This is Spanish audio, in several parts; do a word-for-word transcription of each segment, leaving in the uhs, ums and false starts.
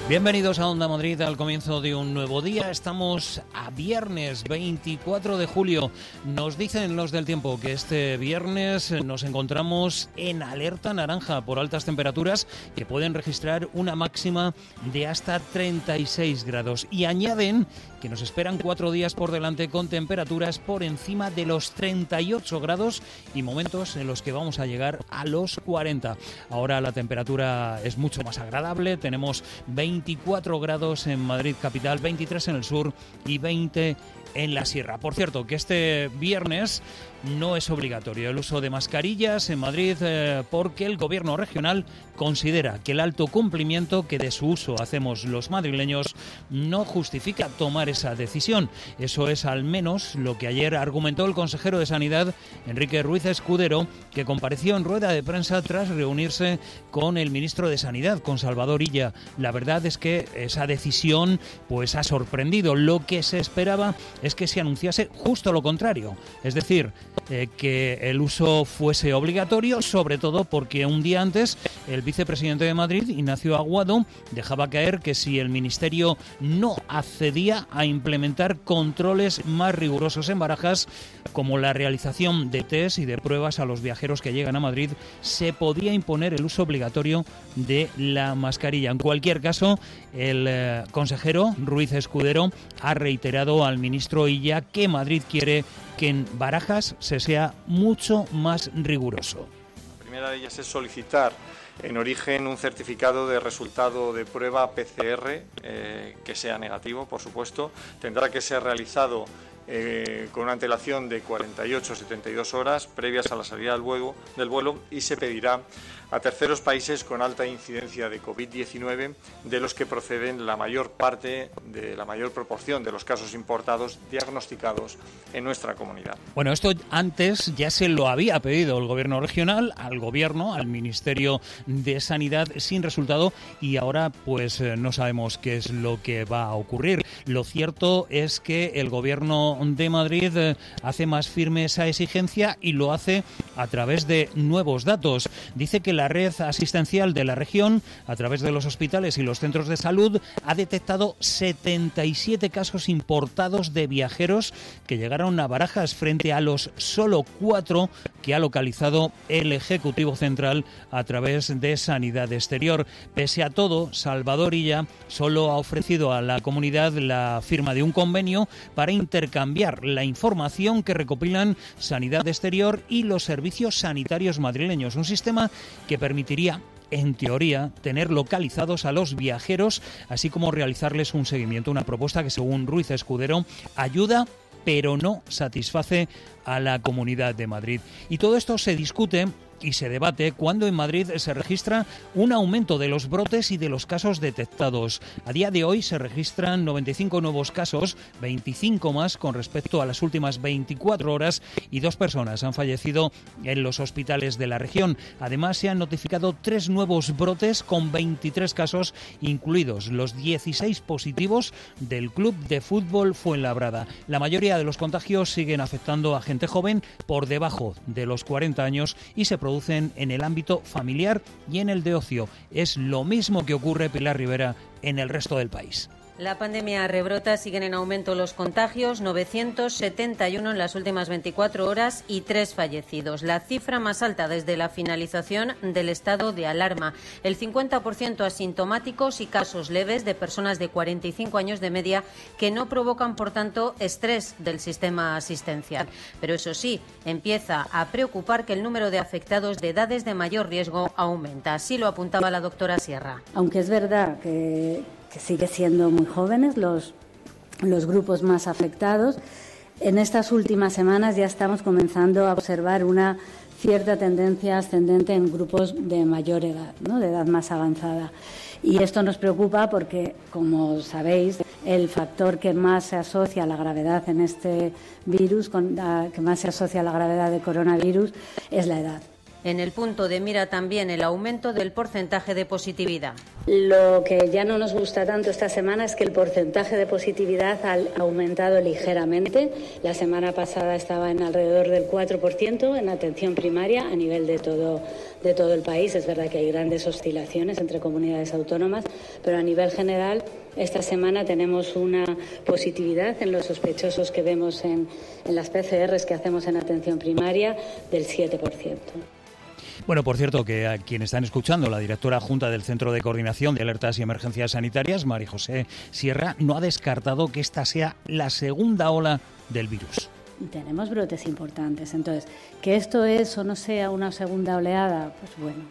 Bienvenidos a Onda Madrid al comienzo de un nuevo día. Estamos a viernes veinticuatro de julio. Nos dicen los del tiempo que este viernes nos encontramos en alerta naranja por altas temperaturas que pueden registrar una máxima de hasta treinta y seis grados. Y añaden que nos esperan cuatro días por delante con temperaturas por encima de los treinta y ocho grados y momentos en los que vamos a llegar a los cuarenta. Ahora la temperatura es mucho más agradable. Tenemos veinticuatro grados en Madrid capital, veintitrés en el sur y veinte en la sierra. Por cierto, que este viernes no es obligatorio el uso de mascarillas en Madrid eh, porque el gobierno regional considera que el alto cumplimiento que de su uso hacemos los madrileños no justifica tomar esa decisión. Eso es al menos lo que ayer argumentó el consejero de Sanidad, Enrique Ruiz Escudero, que compareció en rueda de prensa tras reunirse con el ministro de Sanidad, con Salvador Illa. La verdad es que esa decisión pues ha sorprendido. Lo que se esperaba es que se anunciase justo lo contrario, es decir, eh, que el uso fuese obligatorio, sobre todo porque un día antes el vicepresidente de Madrid, Ignacio Aguado, dejaba caer que si el Ministerio no accedía a implementar controles más rigurosos en Barajas, como la realización de test y de pruebas a los viajeros que llegan a Madrid, se podía imponer el uso obligatorio de la mascarilla. En cualquier caso, el eh, consejero Ruiz Escudero ha reiterado al ministro Illa que Madrid quiere que en Barajas se sea mucho más riguroso. La primera de ellas es solicitar en origen un certificado de resultado de prueba P C R eh, que sea negativo, por supuesto. Tendrá que ser realizado eh, con una antelación de cuarenta y ocho a setenta y dos horas previas a la salida del vuelo, del vuelo y se pedirá a terceros países con alta incidencia de COVID diecinueve, de los que proceden la mayor parte, de la mayor proporción de los casos importados diagnosticados en nuestra comunidad. Bueno, esto antes ya se lo había pedido el Gobierno regional al Gobierno, al Ministerio de Sanidad, sin resultado, y ahora pues no sabemos qué es lo que va a ocurrir. Lo cierto es que el Gobierno de Madrid hace más firme esa exigencia y lo hace a través de nuevos datos. Dice que la red asistencial de la región, a través de los hospitales y los centros de salud, ha detectado setenta y siete casos importados de viajeros que llegaron a Barajas frente a los solo cuatro que ha localizado el Ejecutivo Central a través de Sanidad Exterior. Pese a todo, Salvador Illa solo ha ofrecido a la comunidad la firma de un convenio para intercambiar la información que recopilan Sanidad Exterior y los servicios sanitarios madrileños. Un sistema que permitiría, en teoría, tener localizados a los viajeros, así como realizarles un seguimiento. Una propuesta que, según Ruiz Escudero, ayuda pero no satisface a la Comunidad de Madrid. Y todo esto se discute y se debate cuando en Madrid se registra un aumento de los brotes y de los casos detectados. A día de hoy se registran noventa y cinco nuevos casos, veinticinco más con respecto a las últimas veinticuatro horas, y dos personas han fallecido en los hospitales de la región. Además, se han notificado tres nuevos brotes con veintitrés casos, incluidos los dieciséis positivos del Club de Fútbol Fuenlabrada. La mayoría de los contagios siguen afectando a gente joven por debajo de los cuarenta años y se producen en el ámbito familiar y en el de ocio. Es lo mismo que ocurre, Pilar Rivera, en el resto del país. La pandemia rebrota, siguen en aumento los contagios, novecientos setenta y uno en las últimas veinticuatro horas y tres fallecidos. La cifra más alta desde la finalización del estado de alarma. El cincuenta por ciento asintomáticos y casos leves de personas de cuarenta y cinco años de media que no provocan, por tanto, estrés del sistema asistencial. Pero eso sí, empieza a preocupar que el número de afectados de edades de mayor riesgo aumenta. Así lo apuntaba la doctora Sierra. Aunque es verdad que que sigue siendo muy jóvenes los, los grupos más afectados, en estas últimas semanas ya estamos comenzando a observar una cierta tendencia ascendente en grupos de mayor edad, ¿no?, de edad más avanzada. Y esto nos preocupa porque, como sabéis, el factor que más se asocia a la gravedad en este virus, con, a, que más se asocia a la gravedad del coronavirus, es la edad. En el punto de mira también el aumento del porcentaje de positividad. Lo que ya no nos gusta tanto esta semana es que el porcentaje de positividad ha aumentado ligeramente. La semana pasada estaba en alrededor del cuatro por ciento en atención primaria a nivel de todo, de todo el país. Es verdad que hay grandes oscilaciones entre comunidades autónomas, pero a nivel general esta semana tenemos una positividad en los sospechosos que vemos en, en las P C Rs que hacemos en atención primaria del siete por ciento. Bueno, por cierto, que a quien están escuchando, la directora adjunta del Centro de Coordinación de Alertas y Emergencias Sanitarias, María José Sierra, no ha descartado que esta sea la segunda ola del virus. Tenemos brotes importantes, entonces, que esto es o no sea una segunda oleada, pues bueno,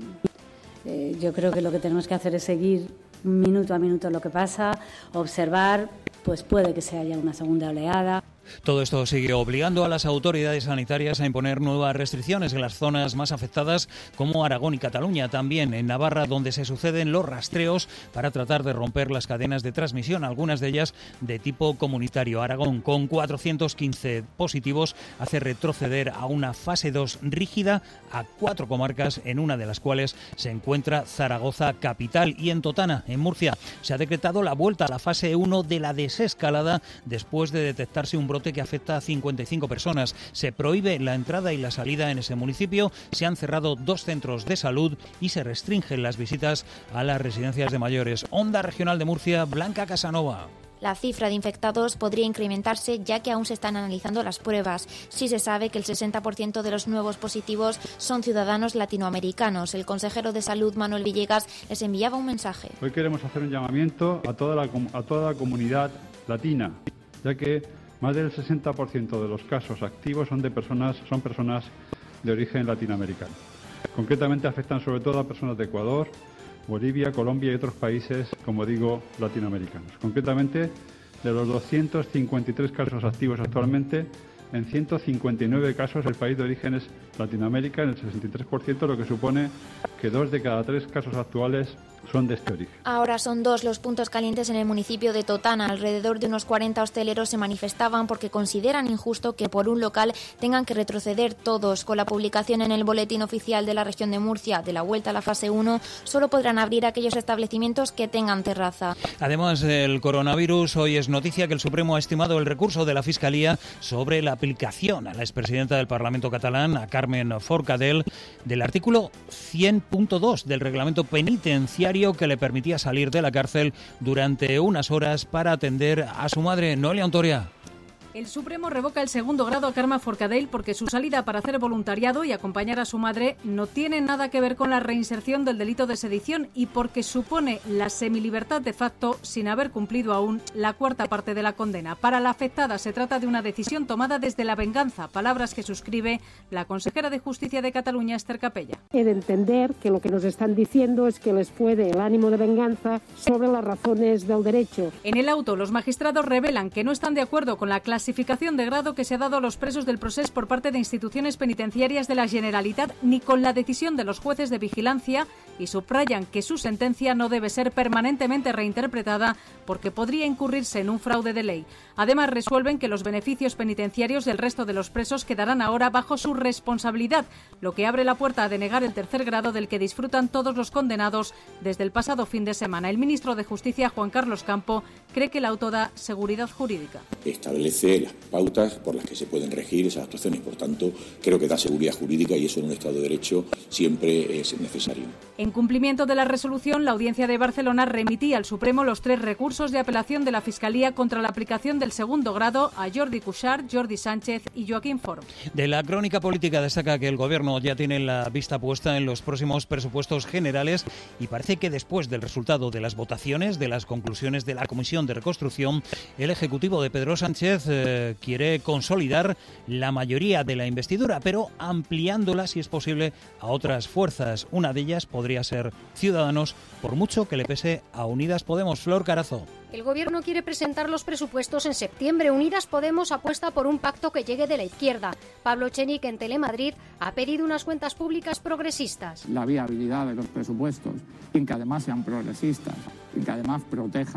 eh, yo creo que lo que tenemos que hacer es seguir minuto a minuto lo que pasa, observar, pues puede que se haya una segunda oleada. Todo esto sigue obligando a las autoridades sanitarias a imponer nuevas restricciones en las zonas más afectadas como Aragón y Cataluña, también en Navarra, donde se suceden los rastreos para tratar de romper las cadenas de transmisión, algunas de ellas de tipo comunitario. Aragón, con cuatrocientos quince positivos, hace retroceder a una fase dos rígida a cuatro comarcas, en una de las cuales se encuentra Zaragoza capital, y en Totana, en Murcia, se ha decretado la vuelta a la fase uno de la desescalada después de detectarse un brote que afecta a cincuenta y cinco personas. Se prohíbe la entrada y la salida en ese municipio, se han cerrado dos centros de salud y se restringen las visitas a las residencias de mayores. Onda Regional de Murcia, Blanca Casanova. La cifra de infectados podría incrementarse ya que aún se están analizando las pruebas. Sí se sabe que el sesenta por ciento de los nuevos positivos son ciudadanos latinoamericanos. El consejero de Salud, Manuel Villegas, les enviaba un mensaje. Hoy queremos hacer un llamamiento a toda la, a toda la comunidad latina, ya que más del sesenta por ciento de los casos activos son de personas, son personas de origen latinoamericano. Concretamente afectan sobre todo a personas de Ecuador, Bolivia, Colombia y otros países, como digo, latinoamericanos. Concretamente, de los doscientos cincuenta y tres casos activos actualmente, en ciento cincuenta y nueve casos el país de origen es Latinoamérica, en el sesenta y tres por ciento, lo que supone que dos de cada tres casos actuales son de este origen. Ahora son dos los puntos calientes en el municipio de Totana. Alrededor de unos cuarenta hosteleros se manifestaban porque consideran injusto que por un local tengan que retroceder todos. Con la publicación en el boletín oficial de la región de Murcia de la vuelta a la fase uno, solo podrán abrir aquellos establecimientos que tengan terraza. Además del coronavirus, hoy es noticia que el Supremo ha estimado el recurso de la Fiscalía sobre la aplicación a la expresidenta del Parlamento catalán, a Carmen Forcadell, del artículo cien punto dos del reglamento penitenciario que le permitía salir de la cárcel durante unas horas para atender a su madre. Noelia Ontoria. El Supremo revoca el segundo grado a Carmen Forcadell porque su salida para hacer voluntariado y acompañar a su madre no tiene nada que ver con la reinserción del delito de sedición y porque supone la semilibertad de facto sin haber cumplido aún la cuarta parte de la condena. Para la afectada se trata de una decisión tomada desde la venganza, palabras que suscribe la consejera de Justicia de Cataluña, Esther Capella. He de entender que lo que nos están diciendo es que les puede el ánimo de venganza sobre las razones del derecho. En el auto, los magistrados revelan que no están de acuerdo con la clase clasificación de grado que se ha dado a los presos del procés por parte de instituciones penitenciarias de la Generalitat ni con la decisión de los jueces de vigilancia y subrayan que su sentencia no debe ser permanentemente reinterpretada porque podría incurrirse en un fraude de ley. Además, resuelven que los beneficios penitenciarios del resto de los presos quedarán ahora bajo su responsabilidad, lo que abre la puerta a denegar el tercer grado del que disfrutan todos los condenados desde el pasado fin de semana. El ministro de Justicia, Juan Carlos Campo, cree que el auto da seguridad jurídica. Establece las pautas por las que se pueden regir esas actuaciones. Por tanto, creo que da seguridad jurídica y eso en un Estado de Derecho siempre es necesario. En cumplimiento de la resolución, la Audiencia de Barcelona remitía al Supremo los tres recursos de apelación de la Fiscalía contra la aplicación del segundo grado a Jordi Cuixart, Jordi Sánchez y Joaquín Forn. De la crónica política destaca que el Gobierno ya tiene la vista puesta en los próximos presupuestos generales y parece que después del resultado de las votaciones, de las conclusiones de la Comisión de Reconstrucción, el Ejecutivo de Pedro Sánchez eh, quiere consolidar la mayoría de la investidura, pero ampliándola, si es posible, a otras fuerzas. Una de ellas podría ser Ciudadanos, por mucho que le pese a Unidas Podemos. Flor Carazo. El Gobierno quiere presentar los presupuestos en septiembre. Unidas Podemos apuesta por un pacto que llegue de la izquierda. Pablo Echenique en Telemadrid ha pedido unas cuentas públicas progresistas. La viabilidad de los presupuestos y que además sean progresistas y que además protejan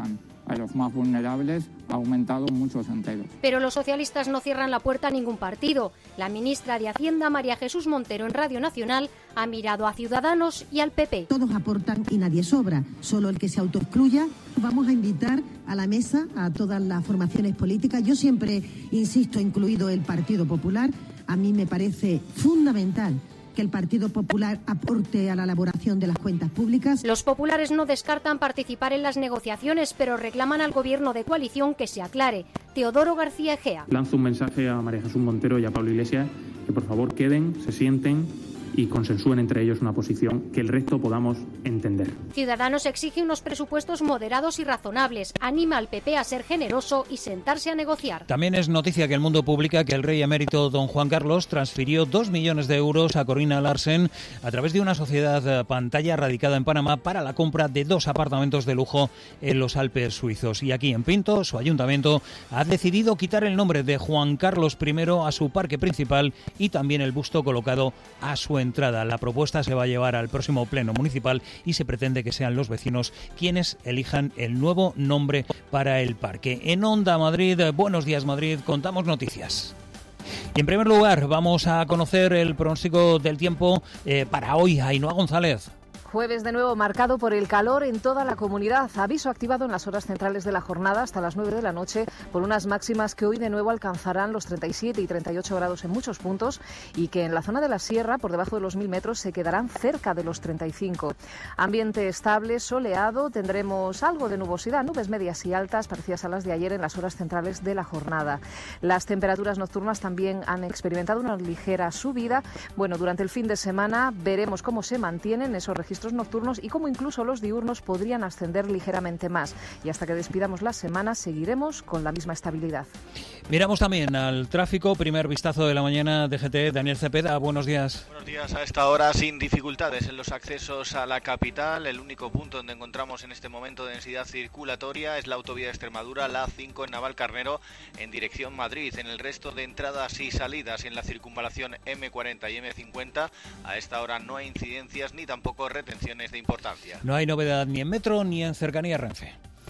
a los más vulnerables ha aumentado muchos enteros. Pero los socialistas no cierran la puerta a ningún partido. La ministra de Hacienda, María Jesús Montero, en Radio Nacional, ha mirado a Ciudadanos y al P P. Todos aportan y nadie sobra, solo el que se autoexcluya. Vamos a invitar a la mesa a todas las formaciones políticas. Yo siempre insisto, incluido el Partido Popular, a mí me parece fundamental que el Partido Popular aporte a la elaboración de las cuentas públicas. Los populares no descartan participar en las negociaciones, pero reclaman al Gobierno de coalición que se aclare. Teodoro García Egea. Lanzo un mensaje a María Jesús Montero y a Pablo Iglesias que por favor queden, se sienten y consensúen entre ellos una posición que el resto podamos entender. Ciudadanos exige unos presupuestos moderados y razonables. Anima al P P a ser generoso y sentarse a negociar. También es noticia que El Mundo publica que el rey emérito don Juan Carlos transfirió dos millones de euros a Corinna Larsen a través de una sociedad pantalla radicada en Panamá para la compra de dos apartamentos de lujo en los Alpes suizos. Y aquí en Pinto, su ayuntamiento ha decidido quitar el nombre de Juan Carlos primero a su parque principal y también el busto colocado a su entrada. La propuesta se va a llevar al próximo pleno municipal y se pretende que sean los vecinos quienes elijan el nuevo nombre para el parque. En Onda Madrid, Buenos Días Madrid, contamos noticias. Y en primer lugar vamos a conocer el pronóstico del tiempo eh, para hoy. Ainhoa González. Jueves de nuevo marcado por el calor en toda la comunidad. Aviso activado en las horas centrales de la jornada hasta las nueve de la noche por unas máximas que hoy de nuevo alcanzarán los treinta y siete y treinta y ocho grados en muchos puntos y que en la zona de la sierra, por debajo de los mil metros, se quedarán cerca de los treinta y cinco. Ambiente estable, soleado, tendremos algo de nubosidad, nubes medias y altas parecidas a las de ayer en las horas centrales de la jornada. Las temperaturas nocturnas también han experimentado una ligera subida. Bueno, durante el fin de semana veremos cómo se mantienen esos registros nocturnos y cómo incluso los diurnos podrían ascender ligeramente más. Y hasta que despidamos la semana seguiremos con la misma estabilidad. Miramos también al tráfico. Primer vistazo de la mañana de G T. Daniel Cepeda, buenos días. Buenos días. A esta hora sin dificultades en los accesos a la capital. El único punto donde encontramos en este momento densidad circulatoria es la autovía de Extremadura, la A cinco en Navalcarnero en dirección Madrid. En el resto de entradas y salidas y en la circunvalación eme cuarenta y eme cincuenta a esta hora no hay incidencias ni tampoco retenciones de importancia. No hay novedad ni en Metro ni en cercanía Renfe.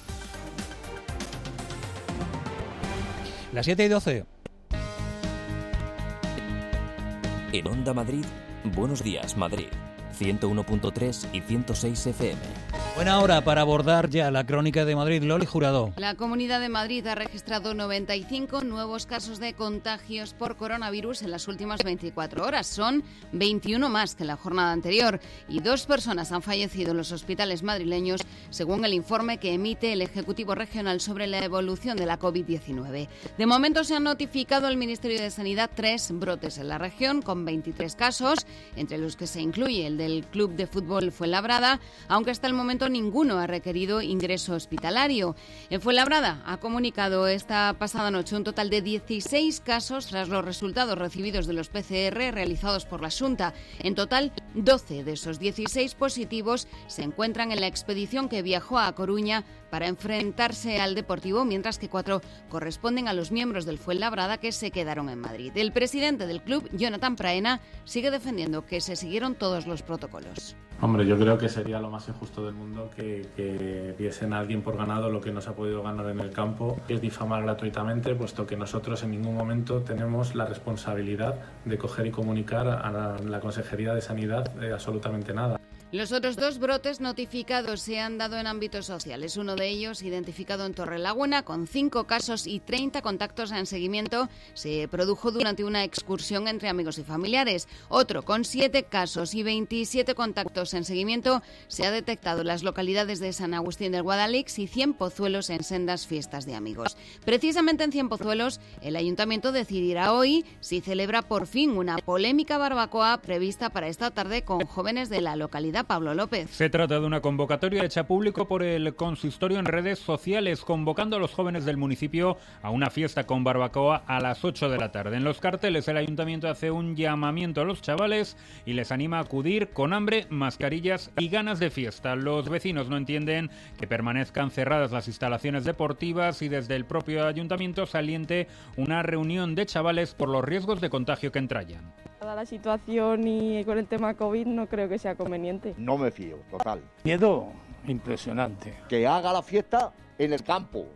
Las siete y doce. En Onda Madrid, Buenos Días Madrid, ciento uno punto tres y ciento seis efe eme. Buena hora para abordar ya la crónica de Madrid. Loli Jurado. La Comunidad de Madrid ha registrado noventa y cinco nuevos casos de contagios por coronavirus en las últimas veinticuatro horas. Son veintiuno más que en la jornada anterior y dos personas han fallecido en los hospitales madrileños, según el informe que emite el Ejecutivo Regional sobre la evolución de la covid diecinueve. De momento se han notificado al Ministerio de Sanidad tres brotes en la región, con veintitrés casos, entre los que se incluye el del Club de Fútbol Fuenlabrada, aunque hasta el momento ninguno ha requerido ingreso hospitalario. En Fuenlabrada ha comunicado esta pasada noche un total de dieciséis casos tras los resultados recibidos de los pe ce erre realizados por la Xunta. En total, doce de esos dieciséis positivos se encuentran en la expedición que viajó a Coruña para enfrentarse al Deportivo, mientras que cuatro corresponden a los miembros del Fuenlabrada que se quedaron en Madrid. El presidente del club, Jonathan Praena, sigue defendiendo que se siguieron todos los protocolos. Hombre, yo creo que sería lo más injusto del mundo que, que diesen a alguien por ganado lo que no se ha podido ganar en el campo, que es difamar gratuitamente, puesto que nosotros en ningún momento tenemos la responsabilidad de coger y comunicar a la, la Consejería de Sanidad de absolutamente nada. Los otros dos brotes notificados se han dado en ámbitos sociales. Uno de ellos, identificado en Torrelaguna, con cinco casos y treinta contactos en seguimiento, se produjo durante una excursión entre amigos y familiares. Otro, con siete casos y veintisiete contactos en seguimiento, se ha detectado en las localidades de San Agustín del Guadalix y Cienpozuelos en sendas fiestas de amigos. Precisamente en Cienpozuelos, el Ayuntamiento decidirá hoy si celebra por fin una polémica barbacoa prevista para esta tarde con jóvenes de la localidad. Pablo López. Se trata de una convocatoria hecha público por el consistorio en redes sociales, convocando a los jóvenes del municipio a una fiesta con barbacoa a las ocho de la tarde. En los carteles el ayuntamiento hace un llamamiento a los chavales y les anima a acudir con hambre, mascarillas y ganas de fiesta. Los vecinos no entienden que permanezcan cerradas las instalaciones deportivas y desde el propio ayuntamiento se aliente una reunión de chavales por los riesgos de contagio que entrañan. Dada la situación y con el tema COVID no creo que sea conveniente. No me fío, total. Miedo, impresionante. Que haga la fiesta en el campo.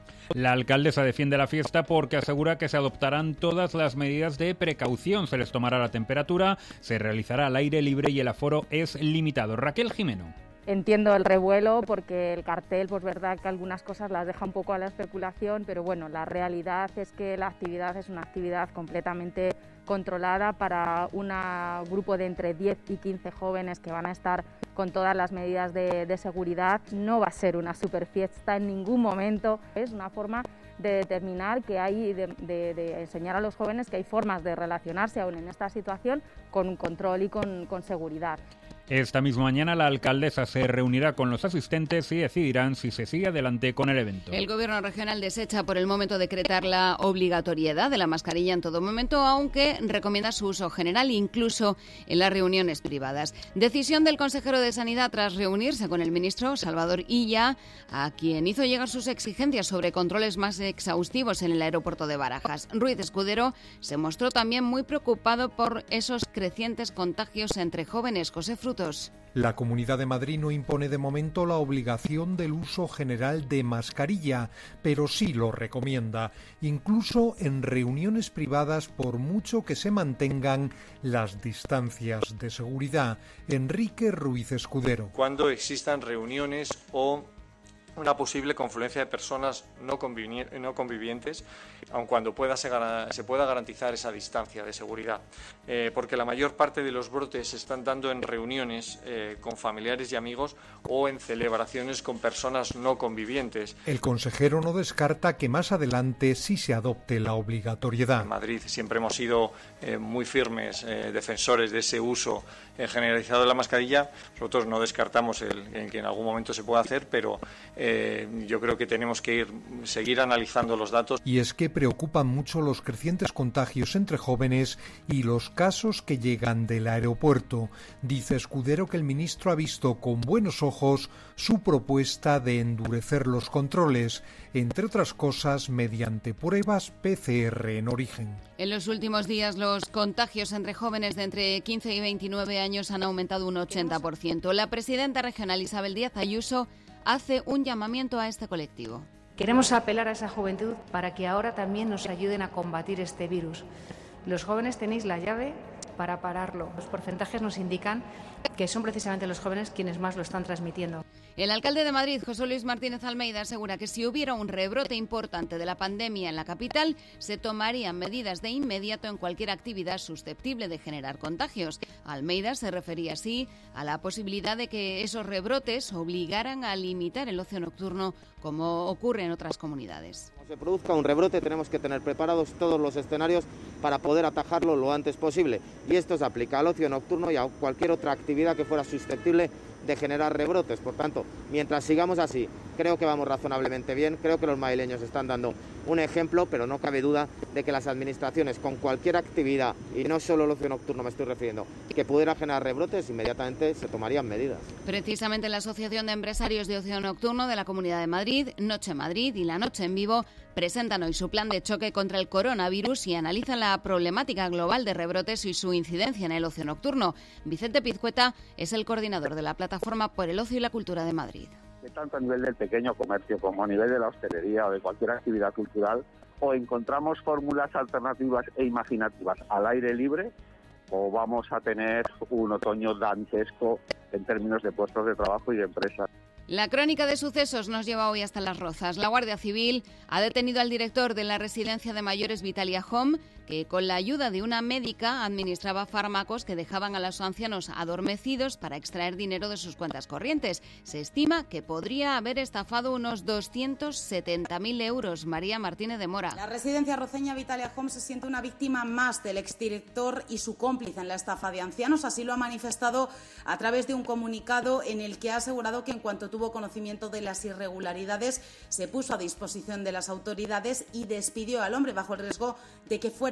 La alcaldesa defiende la fiesta porque asegura que se adoptarán todas las medidas de precaución. Se les tomará la temperatura, se realizará al aire libre y el aforo es limitado. Raquel Jimeno. Entiendo el revuelo porque el cartel, pues verdad que algunas cosas las deja un poco a la especulación, pero bueno, la realidad es que la actividad es una actividad completamente controlada para un grupo de entre diez y quince jóvenes que van a estar con todas las medidas de, de seguridad. No va a ser una super fiesta en ningún momento, es una forma de determinar que hay, de, de, de enseñar a los jóvenes que hay formas de relacionarse aún en esta situación con un control y con, con seguridad. Esta misma mañana la alcaldesa se reunirá con los asistentes y decidirán si se sigue adelante con el evento. El Gobierno regional desecha por el momento decretar la obligatoriedad de la mascarilla en todo momento, aunque recomienda su uso general incluso en las reuniones privadas. Decisión del consejero de Sanidad tras reunirse con el ministro Salvador Illa, a quien hizo llegar sus exigencias sobre controles más exhaustivos en el aeropuerto de Barajas. Ruiz Escudero se mostró también muy preocupado por esos crecientes contagios entre jóvenes. José Frutos. La Comunidad de Madrid no impone de momento la obligación del uso general de mascarilla, pero sí lo recomienda, incluso en reuniones privadas por mucho que se mantengan las distancias de seguridad. Enrique Ruiz Escudero. Cuando existan reuniones o una posible confluencia de personas no, convivi- no convivientes, aun cuando pueda se, se pueda garantizar esa distancia de seguridad. Eh, porque la mayor parte de los brotes se están dando en reuniones eh, con familiares y amigos o en celebraciones con personas no convivientes. El consejero no descarta que más adelante sí se adopte la obligatoriedad. En Madrid siempre hemos sido eh, muy firmes eh, defensores de ese uso eh, generalizado de la mascarilla. Nosotros no descartamos el, el que en algún momento se pueda hacer, pero Eh, yo creo que tenemos que ir, seguir analizando los datos. Y es que preocupan mucho los crecientes contagios entre jóvenes y los casos que llegan del aeropuerto. Dice Escudero que el ministro ha visto con buenos ojos su propuesta de endurecer los controles, entre otras cosas mediante pruebas P C R en origen. En los últimos días los contagios entre jóvenes de entre quince y veintinueve años han aumentado un ochenta por ciento. La presidenta regional Isabel Díaz Ayuso hace un llamamiento a este colectivo. Queremos apelar a esa juventud para que ahora también nos ayuden a combatir este virus. Los jóvenes tenéis la llave para pararlo. Los porcentajes nos indican que son precisamente los jóvenes quienes más lo están transmitiendo. El alcalde de Madrid, José Luis Martínez Almeida, asegura que si hubiera un rebrote importante de la pandemia en la capital, se tomarían medidas de inmediato en cualquier actividad susceptible de generar contagios. Almeida se refería así a la posibilidad de que esos rebrotes obligaran a limitar el ocio nocturno, como ocurre en otras comunidades. Cuando se produzca un rebrote tenemos que tener preparados todos los escenarios para poder atajarlo lo antes posible. Y esto se aplica al ocio nocturno y a cualquier otra actividad que fuera susceptible de generar rebrotes. Por tanto, mientras sigamos así, creo que vamos razonablemente bien, creo que los madrileños están dando un ejemplo, pero no cabe duda de que las administraciones con cualquier actividad, y no solo el ocio nocturno me estoy refiriendo, que pudiera generar rebrotes, inmediatamente se tomarían medidas. Precisamente la Asociación de Empresarios de Ocio Nocturno de la Comunidad de Madrid, Noche Madrid y La Noche en Vivo presentan hoy su plan de choque contra el coronavirus y analizan la problemática global de rebrotes y su incidencia en el ocio nocturno. Vicente Pizcueta es el coordinador de la Plataforma por el Ocio y la Cultura de Madrid. Tanto a nivel del pequeño comercio como a nivel de la hostelería o de cualquier actividad cultural, o encontramos fórmulas alternativas e imaginativas al aire libre, o vamos a tener un otoño dantesco en términos de puestos de trabajo y de empresas. La crónica de sucesos nos lleva hoy hasta Las Rozas. La Guardia Civil ha detenido al director de la residencia de mayores Vitalia Home, que con la ayuda de una médica administraba fármacos que dejaban a los ancianos adormecidos para extraer dinero de sus cuentas corrientes. Se estima que podría haber estafado unos doscientos setenta mil euros. María Martínez de Mora. La residencia roceña Vitalia Home se siente una víctima más del exdirector y su cómplice en la estafa de ancianos. Así lo ha manifestado a través de un comunicado en el que ha asegurado que en cuanto tuvo conocimiento de las irregularidades se puso a disposición de las autoridades y despidió al hombre bajo el riesgo de que fuera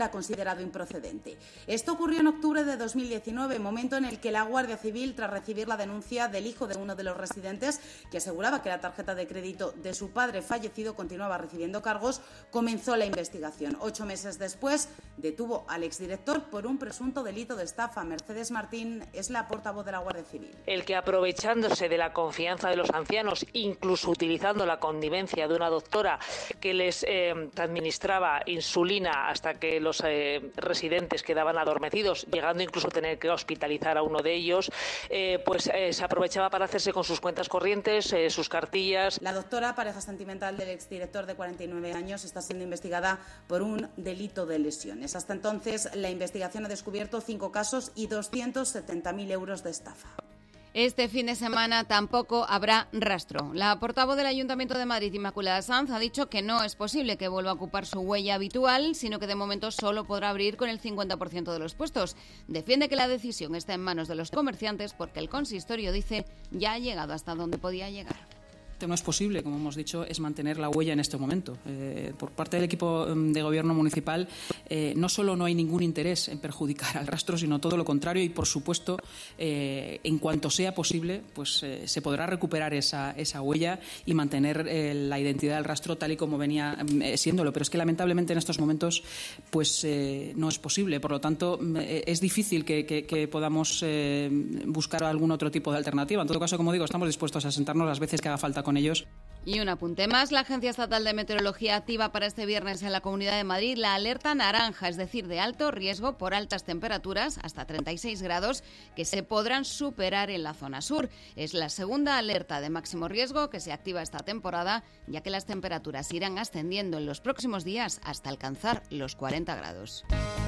era considerado improcedente. Esto ocurrió en octubre de dos mil diecinueve, momento en el que la Guardia Civil, tras recibir la denuncia del hijo de uno de los residentes, que aseguraba que la tarjeta de crédito de su padre fallecido continuaba recibiendo cargos, comenzó la investigación. Ocho meses después, detuvo al exdirector por un presunto delito de estafa. Mercedes Martín es la portavoz de la Guardia Civil. El que, aprovechándose de la confianza de los ancianos, incluso utilizando la connivencia de una doctora que les eh, administraba insulina hasta que los eh, residentes quedaban adormecidos, llegando incluso a tener que hospitalizar a uno de ellos, eh, pues eh, se aprovechaba para hacerse con sus cuentas corrientes, eh, sus cartillas. La doctora, pareja sentimental del exdirector de cuarenta y nueve años, está siendo investigada por un delito de lesiones. Hasta entonces, la investigación ha descubierto cinco casos y doscientos setenta mil euros de estafa. Este fin de semana tampoco habrá rastro. La portavoz del Ayuntamiento de Madrid, Inmaculada Sanz, ha dicho que no es posible que vuelva a ocupar su huella habitual, sino que de momento solo podrá abrir con el cincuenta por ciento de los puestos. Defiende que la decisión está en manos de los comerciantes porque el consistorio, dice, ya ha llegado hasta donde podía llegar. No es posible, como hemos dicho, es mantener la huella en este momento. Eh, por parte del equipo de gobierno municipal, eh, no solo no hay ningún interés en perjudicar al rastro, sino todo lo contrario y, por supuesto, eh, en cuanto sea posible, pues eh, se podrá recuperar esa, esa huella y mantener eh, la identidad del rastro tal y como venía eh, siéndolo. Pero es que, lamentablemente, en estos momentos pues eh, no es posible. Por lo tanto, eh, es difícil que, que, que podamos eh, buscar algún otro tipo de alternativa. En todo caso, como digo, estamos dispuestos a sentarnos las veces que haga falta con ellos. Y un apunte más, la Agencia Estatal de Meteorología activa para este viernes en la Comunidad de Madrid la alerta naranja, es decir, de alto riesgo por altas temperaturas, hasta treinta y seis grados, que se podrán superar en la zona sur. Es la segunda alerta de máximo riesgo que se activa esta temporada, ya que las temperaturas irán ascendiendo en los próximos días hasta alcanzar los cuarenta grados.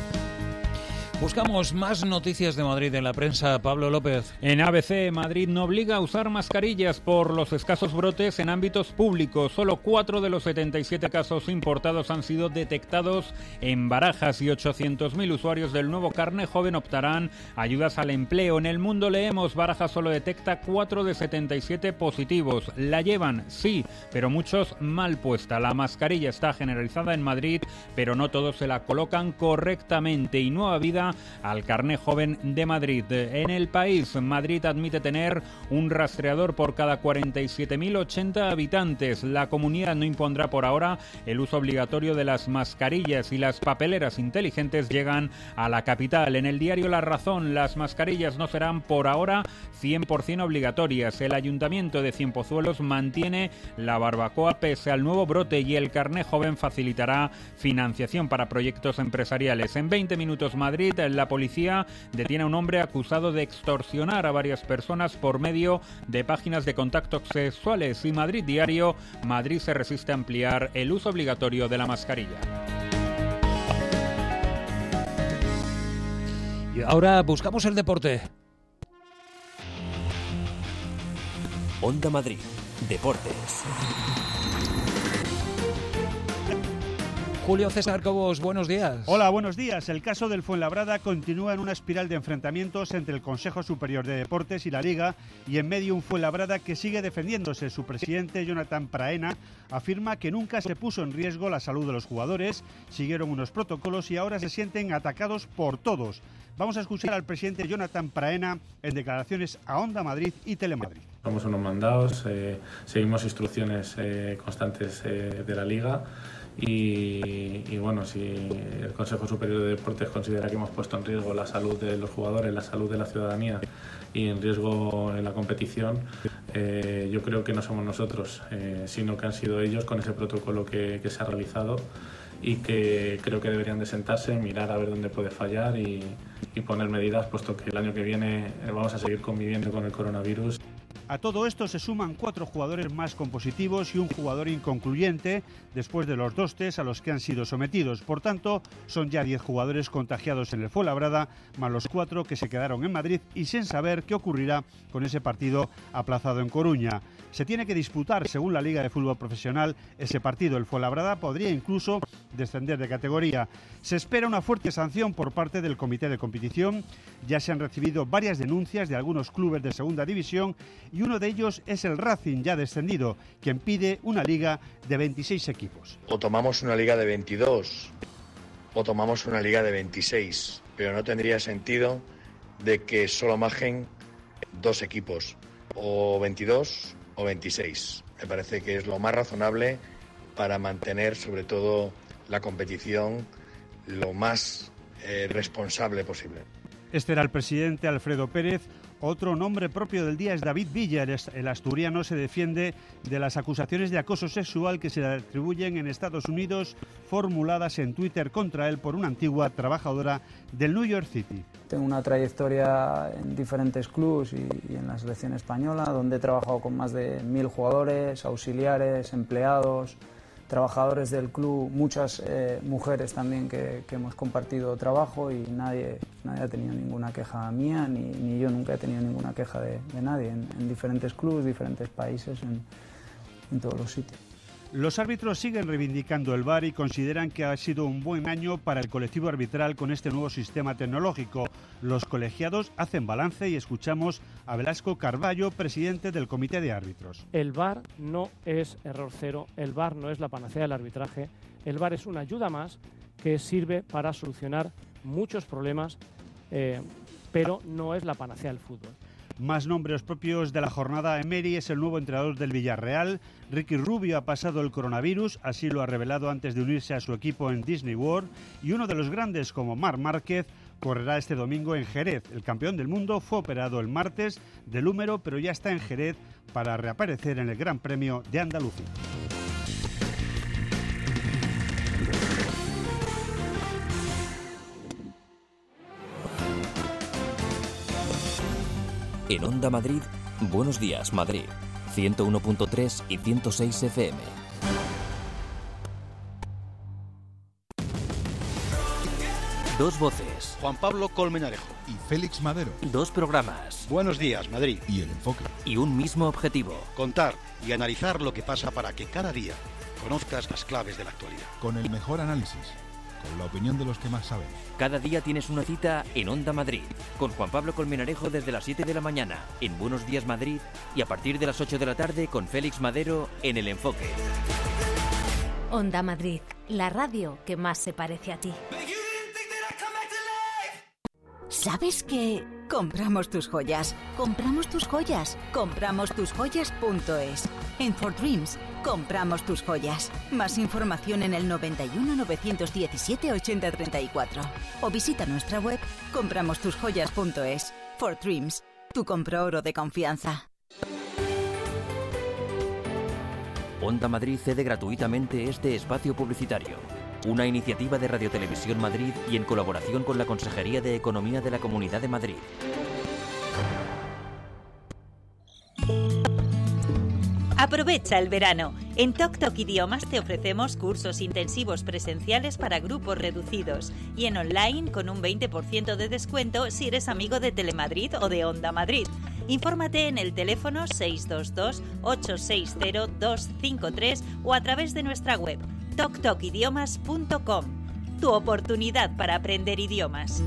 Buscamos más noticias de Madrid en la prensa. Pablo López. En A B C, Madrid no obliga a usar mascarillas por los escasos brotes en ámbitos públicos. Solo cuatro de los setenta y siete casos importados han sido detectados en Barajas y ochocientos mil usuarios del nuevo carné joven optarán a ayudas al empleo. En El Mundo leemos, Barajas solo detecta cuatro de setenta y siete positivos. La llevan, sí, pero muchos mal puesta. La mascarilla está generalizada en Madrid, pero no todos se la colocan correctamente. Y Nueva Vida al carné joven de Madrid. En El País, Madrid admite tener un rastreador por cada cuarenta y siete mil ochenta habitantes. La comunidad no impondrá por ahora el uso obligatorio de las mascarillas y las papeleras inteligentes llegan a la capital. En el diario La Razón, las mascarillas no serán por ahora cien por ciento obligatorias. El Ayuntamiento de Cienpozuelos mantiene la barbacoa pese al nuevo brote y el carné joven facilitará financiación para proyectos empresariales. En veinte minutos, Madrid, la policía detiene a un hombre acusado de extorsionar a varias personas por medio de páginas de contactos sexuales. Y Madrid Diario, Madrid se resiste a ampliar el uso obligatorio de la mascarilla. Y ahora buscamos el deporte. Onda Madrid, Deportes. Julio César Cobos, buenos días. Hola, buenos días. El caso del Fuenlabrada continúa en una espiral de enfrentamientos entre el Consejo Superior de Deportes y la Liga, y en medio un Fuenlabrada que sigue defendiéndose. Su presidente, Jonathan Praena, afirma que nunca se puso en riesgo la salud de los jugadores, siguieron unos protocolos y ahora se sienten atacados por todos. Vamos a escuchar al presidente Jonathan Praena en declaraciones a Onda Madrid y Telemadrid. Somos unos mandados, eh, seguimos instrucciones eh, constantes eh, de la Liga. Y, y bueno, si el Consejo Superior de Deportes considera que hemos puesto en riesgo la salud de los jugadores, la salud de la ciudadanía y en riesgo en la competición, eh, yo creo que no somos nosotros, eh, sino que han sido ellos con ese protocolo que, que se ha realizado y que creo que deberían de sentarse, mirar a ver dónde puede fallar y, y poner medidas, puesto que el año que viene vamos a seguir conviviendo con el coronavirus. A todo esto se suman cuatro jugadores más con positivos y un jugador inconcluyente después de los dos test a los que han sido sometidos. Por tanto, son ya diez jugadores contagiados en el Fuenlabrada, más los cuatro que se quedaron en Madrid y sin saber qué ocurrirá con ese partido aplazado en Coruña. Se tiene que disputar, según la Liga de Fútbol Profesional, ese partido. El Fuenlabrada podría incluso descender de categoría. Se espera una fuerte sanción por parte del Comité de Competición. Ya se han recibido varias denuncias de algunos clubes de Segunda División y uno de ellos es el Racing, ya descendido, quien pide una liga de veintiséis equipos. O tomamos una liga de veintidós o tomamos una liga de veintiséis, pero no tendría sentido de que solo majen dos equipos, o veintidós o veintiséis. Me parece que es lo más razonable para mantener sobre todo la competición lo más eh, responsable posible. Este era el presidente Alfredo Pérez. Otro nombre propio del día es David Villa. El asturiano se defiende de las acusaciones de acoso sexual que se le atribuyen en Estados Unidos, formuladas en Twitter contra él por una antigua trabajadora del New York City. Tengo una trayectoria en diferentes clubes y, y en la selección española, donde he trabajado con más de mil jugadores, auxiliares, empleados, trabajadores del club, muchas eh, mujeres también que, que hemos compartido trabajo, y nadie, nadie ha tenido ninguna queja mía, ni, ni yo nunca he tenido ninguna queja de, de nadie, en, en diferentes clubes, diferentes países, en, en todos los sitios. Los árbitros siguen reivindicando el V A R y consideran que ha sido un buen año para el colectivo arbitral con este nuevo sistema tecnológico. Los colegiados hacen balance y escuchamos a Velasco Carballo, presidente del Comité de Árbitros. El V A R no es error cero, el V A R no es la panacea del arbitraje, el V A R es una ayuda más que sirve para solucionar muchos problemas, eh, pero no es la panacea del fútbol. Más nombres propios de la jornada. Emery es el nuevo entrenador del Villarreal. Ricky Rubio ha pasado el coronavirus, así lo ha revelado antes de unirse a su equipo en Disney World. Y uno de los grandes, como Marc Márquez, correrá este domingo en Jerez. El campeón del mundo fue operado el martes del húmero, pero ya está en Jerez para reaparecer en el Gran Premio de Andalucía. En Onda Madrid, Buenos Días Madrid, ciento uno punto tres y ciento seis F M. Dos voces. Juan Pablo Colmenarejo y Félix Madero. Dos programas. Buenos Días Madrid y El Enfoque. Y un mismo objetivo. Contar y analizar lo que pasa para que cada día conozcas las claves de la actualidad. Con el mejor análisis. Con la opinión de los que más saben. Cada día tienes una cita en Onda Madrid, con Juan Pablo Colmenarejo desde las siete de la mañana en Buenos Días Madrid y a partir de las ocho de la tarde con Félix Madero en El Enfoque. Onda Madrid, la radio que más se parece a ti. ¿Sabes qué? Compramos tus joyas, compramos tus joyas, compramos tus joyas punto es. En For Dreams, compramos tus joyas. Más información en el noventa y uno, novecientos diecisiete, ochenta, treinta y cuatro. O visita nuestra web compramos tus joyas punto es. For Dreams, tu compro oro de confianza. Onda Madrid cede gratuitamente este espacio publicitario. Una iniciativa de Radio Televisión Madrid y en colaboración con la Consejería de Economía de la Comunidad de Madrid. Aprovecha el verano. En Tok Tok Idiomas te ofrecemos cursos intensivos presenciales para grupos reducidos y en online con un veinte por ciento de descuento si eres amigo de Telemadrid o de Onda Madrid. Infórmate en el teléfono seis dos dos, ocho seis cero, dos cinco tres o a través de nuestra web tok tok idiomas punto com. Tu oportunidad para aprender idiomas.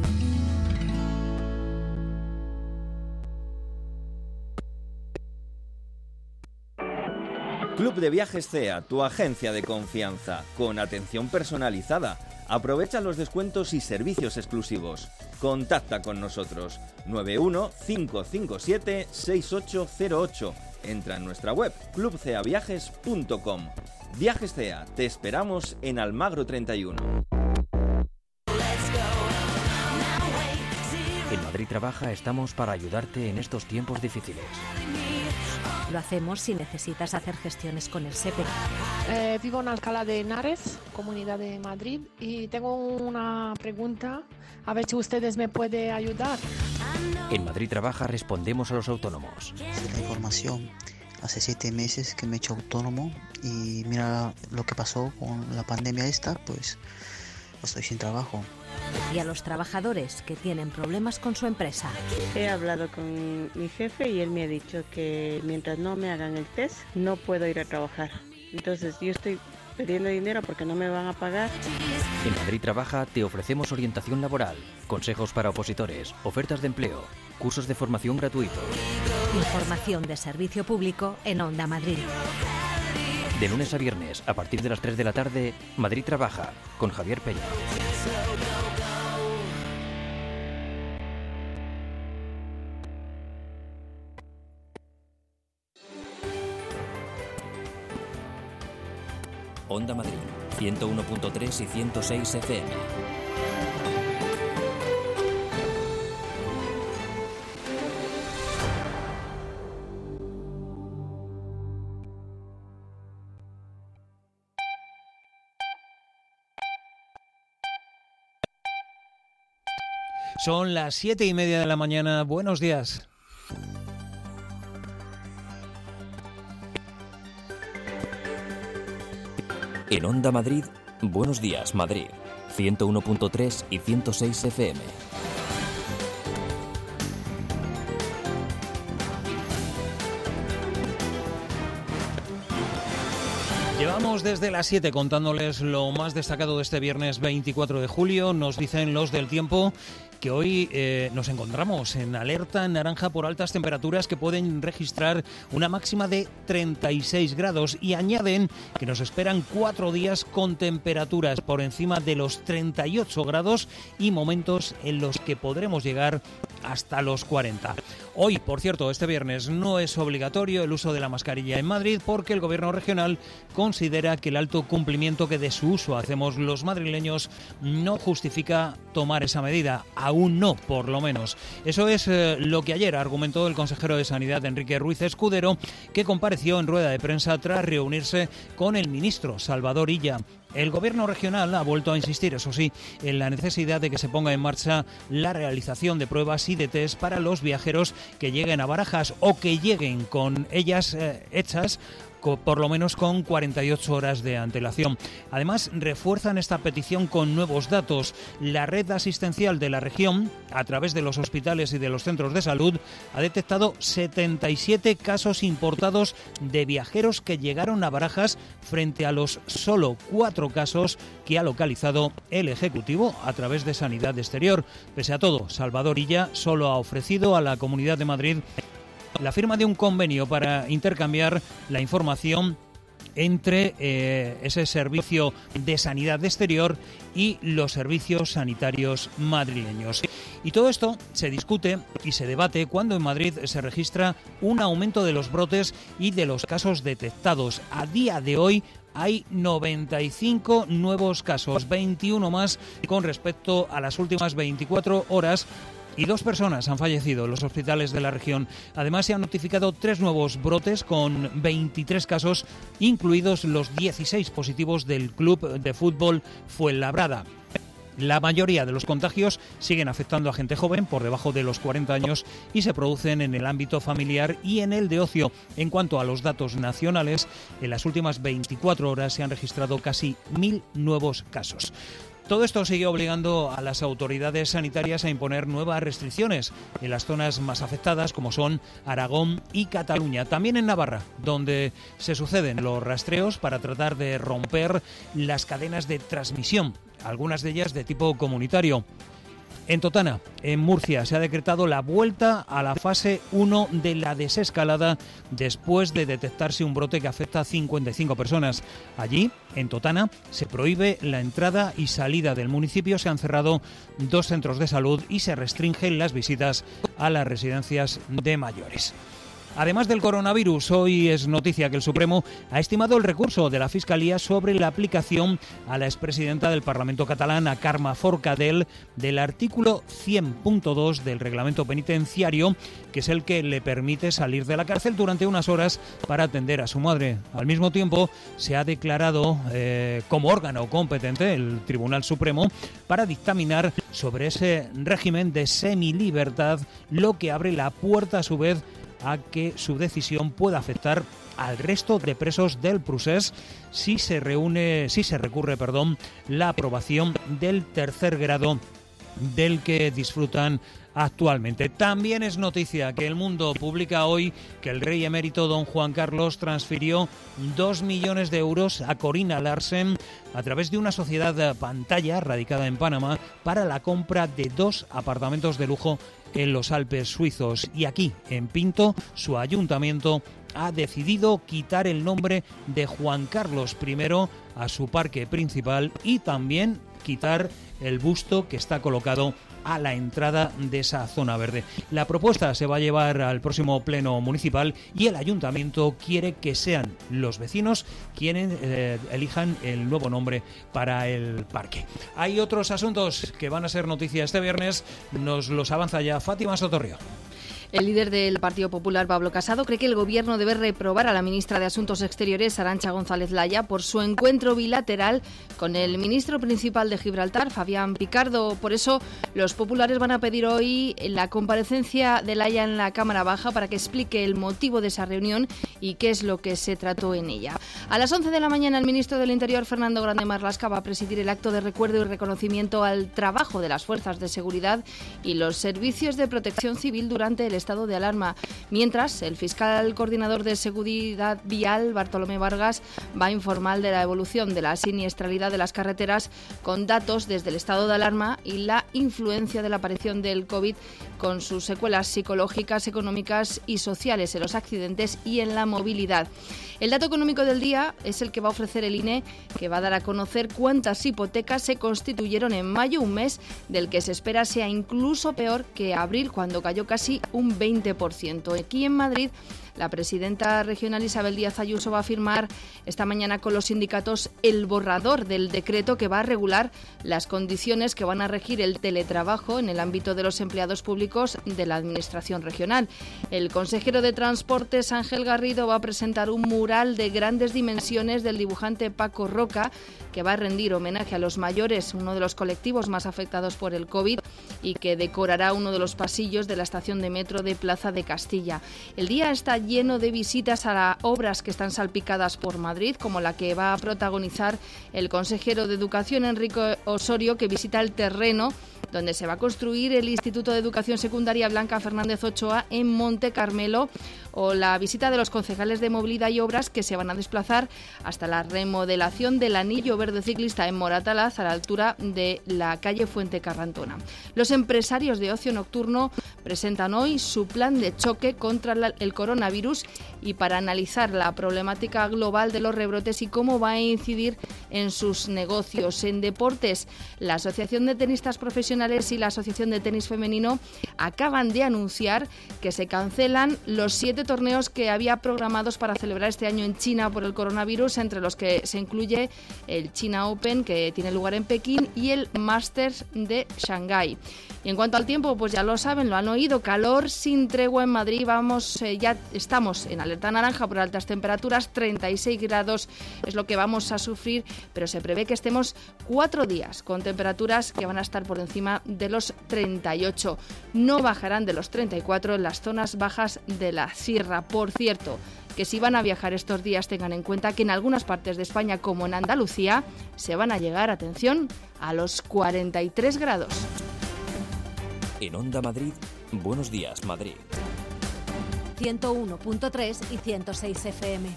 Club de Viajes C E A, tu agencia de confianza, con atención personalizada. Aprovecha los descuentos y servicios exclusivos. Contacta con nosotros nueve uno, cinco cinco siete, seis ocho cero ocho. Entra en nuestra web club cea viajes punto com. Viajes C E A, te esperamos en Almagro treinta y uno. En Madrid Trabaja estamos para ayudarte en estos tiempos difíciles. Lo hacemos si necesitas hacer gestiones con el SEPE. Eh, vivo en Alcalá de Henares, Comunidad de Madrid, y tengo una pregunta, a ver si ustedes me pueden ayudar. En Madrid Trabaja respondemos a los autónomos. La información. Hace siete meses que me he hecho autónomo y mira lo que pasó con la pandemia esta, pues estoy sin trabajo. Y a los trabajadores que tienen problemas con su empresa. He hablado con mi jefe y él me ha dicho que mientras no me hagan el test no puedo ir a trabajar. Entonces yo estoy pidiendo dinero porque no me van a pagar. En Madrid Trabaja te ofrecemos orientación laboral, consejos para opositores, ofertas de empleo, cursos de formación gratuitos. Información de servicio público en Onda Madrid. De lunes a viernes, a partir de las tres de la tarde, Madrid Trabaja, con Javier Peña. Onda Madrid, ciento uno punto tres y ciento seis F M. Son las siete y media de la mañana. Buenos días. En Onda Madrid, Buenos días, Madrid, ciento uno punto tres y ciento seis F M. Llevamos desde las siete contándoles lo más destacado de este viernes veinticuatro de julio. Nos dicen los del tiempo que hoy eh, nos encontramos en alerta naranja por altas temperaturas que pueden registrar una máxima de treinta y seis grados y añaden que nos esperan cuatro días con temperaturas por encima de los treinta y ocho grados y momentos en los que podremos llegar hasta los cuarenta. Hoy, por cierto, este viernes no es obligatorio el uso de la mascarilla en Madrid porque el gobierno regional considera que el alto cumplimiento que de su uso hacemos los madrileños no justifica tomar esa medida. Aún no, por lo menos. Eso es eh, lo que ayer argumentó el consejero de Sanidad, Enrique Ruiz Escudero, que compareció en rueda de prensa tras reunirse con el ministro Salvador Illa. El gobierno regional ha vuelto a insistir, eso sí, en la necesidad de que se ponga en marcha la realización de pruebas y de test para los viajeros que lleguen a Barajas o que lleguen con ellas eh, hechas por lo menos con cuarenta y ocho horas de antelación. Además, refuerzan esta petición con nuevos datos. La red asistencial de la región, a través de los hospitales y de los centros de salud, ha detectado setenta y siete casos importados de viajeros que llegaron a Barajas frente a los solo cuatro casos que ha localizado el Ejecutivo a través de Sanidad Exterior. Pese a todo, Salvador Illa solo ha ofrecido a la Comunidad de Madrid la firma de un convenio para intercambiar la información entre eh, ese servicio de sanidad exterior y los servicios sanitarios madrileños. Y todo esto se discute y se debate cuando en Madrid se registra un aumento de los brotes y de los casos detectados. A día de hoy hay noventa y cinco nuevos casos, veintiuno más con respecto a las últimas veinticuatro horas. Y dos personas han fallecido en los hospitales de la región. Además, se han notificado tres nuevos brotes con veintitrés casos, incluidos los dieciséis positivos del club de fútbol Fuenlabrada. La mayoría de los contagios siguen afectando a gente joven por debajo de los cuarenta años y se producen en el ámbito familiar y en el de ocio. En cuanto a los datos nacionales, en las últimas veinticuatro horas se han registrado casi mil nuevos casos. Todo esto sigue obligando a las autoridades sanitarias a imponer nuevas restricciones en las zonas más afectadas, como son Aragón y Cataluña. También en Navarra, donde se suceden los rastreos para tratar de romper las cadenas de transmisión, algunas de ellas de tipo comunitario. En Totana, en Murcia, se ha decretado la vuelta a la fase uno de la desescalada después de detectarse un brote que afecta a cincuenta y cinco personas. Allí, en Totana, se prohíbe la entrada y salida del municipio, se han cerrado dos centros de salud y se restringen las visitas a las residencias de mayores. Además del coronavirus, hoy es noticia que el Supremo ha estimado el recurso de la Fiscalía sobre la aplicación a la expresidenta del Parlamento catalán, a Carme Forcadell, del artículo cien punto dos del reglamento penitenciario, que es el que le permite salir de la cárcel durante unas horas para atender a su madre. Al mismo tiempo, se ha declarado eh, como órgano competente el Tribunal Supremo para dictaminar sobre ese régimen de semilibertad, lo que abre la puerta a su vez a que su decisión pueda afectar al resto de presos del procés si se reúne, si se recurre, perdón, la aprobación del tercer grado del que disfrutan actualmente. También es noticia que El Mundo publica hoy que el rey emérito don Juan Carlos transfirió dos millones de euros a Corina Larsen a través de una sociedad pantalla radicada en Panamá para la compra de dos apartamentos de lujo en los Alpes suizos. Y aquí, en Pinto, su ayuntamiento ha decidido quitar el nombre de Juan Carlos primero a su parque principal y también quitar el busto que está colocado a la entrada de esa zona verde. La propuesta se va a llevar al próximo pleno municipal y el ayuntamiento quiere que sean los vecinos quienes eh, elijan el nuevo nombre para el parque. Hay otros asuntos que van a ser noticia este viernes, nos los avanza ya Fátima Sotorrio. El líder del Partido Popular, Pablo Casado, cree que el Gobierno debe reprobar a la ministra de Asuntos Exteriores, Arantxa González Laya, por su encuentro bilateral con el ministro principal de Gibraltar, Fabián Picardo. Por eso, los populares van a pedir hoy la comparecencia de Laya en la Cámara Baja para que explique el motivo de esa reunión y qué es lo que se trató en ella. A las once de la mañana, el ministro del Interior, Fernando Grande Marlaska, va a presidir el acto de recuerdo y reconocimiento al trabajo de las fuerzas de seguridad y los servicios de protección civil durante el estado de alarma, mientras el fiscal coordinador de seguridad vial, Bartolomé Vargas, va a informar de la evolución de la siniestralidad de las carreteras con datos desde el estado de alarma y la influencia de la aparición del COVID con sus secuelas psicológicas, económicas y sociales en los accidentes y en la movilidad. El dato económico del día es el que va a ofrecer el I N E, que va a dar a conocer cuántas hipotecas se constituyeron en mayo, un mes del que se espera sea incluso peor que abril, cuando cayó casi un veinte por ciento. Aquí en Madrid, la presidenta regional Isabel Díaz Ayuso va a firmar esta mañana con los sindicatos el borrador del decreto que va a regular las condiciones que van a regir el teletrabajo en el ámbito de los empleados públicos de la Administración regional. El consejero de Transportes, Ángel Garrido, va a presentar un mural de grandes dimensiones del dibujante Paco Roca, que va a rendir homenaje a los mayores, uno de los colectivos más afectados por el COVID, y que decorará uno de los pasillos de la estación de metro de Plaza de Castilla. El día está lleno de visitas a obras que están salpicadas por Madrid, como la que va a protagonizar el consejero de Educación, Enrique Osorio, que visita el terreno donde se va a construir el Instituto de Educación Secundaria Blanca Fernández Ochoa en Monte Carmelo, o la visita de los concejales de Movilidad y Obras, que se van a desplazar hasta la remodelación del anillo verde ciclista en Moratalaz, a la altura de la calle Fuente Carrantona. Los empresarios de ocio nocturno presentan hoy su plan de choque contra la, el coronavirus y para analizar la problemática global de los rebrotes y cómo va a incidir en sus negocios. En deportes, la Asociación de Tenistas Profesionales y la Asociación de Tenis Femenino acaban de anunciar que se cancelan los siete torneos que había programados para celebrar este año en China por el coronavirus, entre los que se incluye el China Open, que tiene lugar en Pekín, y el Masters de Shanghái. Y en cuanto al tiempo, pues ya lo saben, lo han oído, calor sin tregua en Madrid. Vamos, eh, ya estamos en alerta naranja por altas temperaturas, treinta y seis grados es lo que vamos a sufrir, pero se prevé que estemos cuatro días con temperaturas que van a estar por encima de los treinta y ocho. No bajarán de los treinta y cuatro en las zonas bajas de la sierra. Por cierto, que si van a viajar estos días tengan en cuenta que en algunas partes de España, como en Andalucía, se van a llegar, atención, a los cuarenta y tres grados. En Onda Madrid, Buenos Días, Madrid. ciento uno punto tres y ciento seis F M.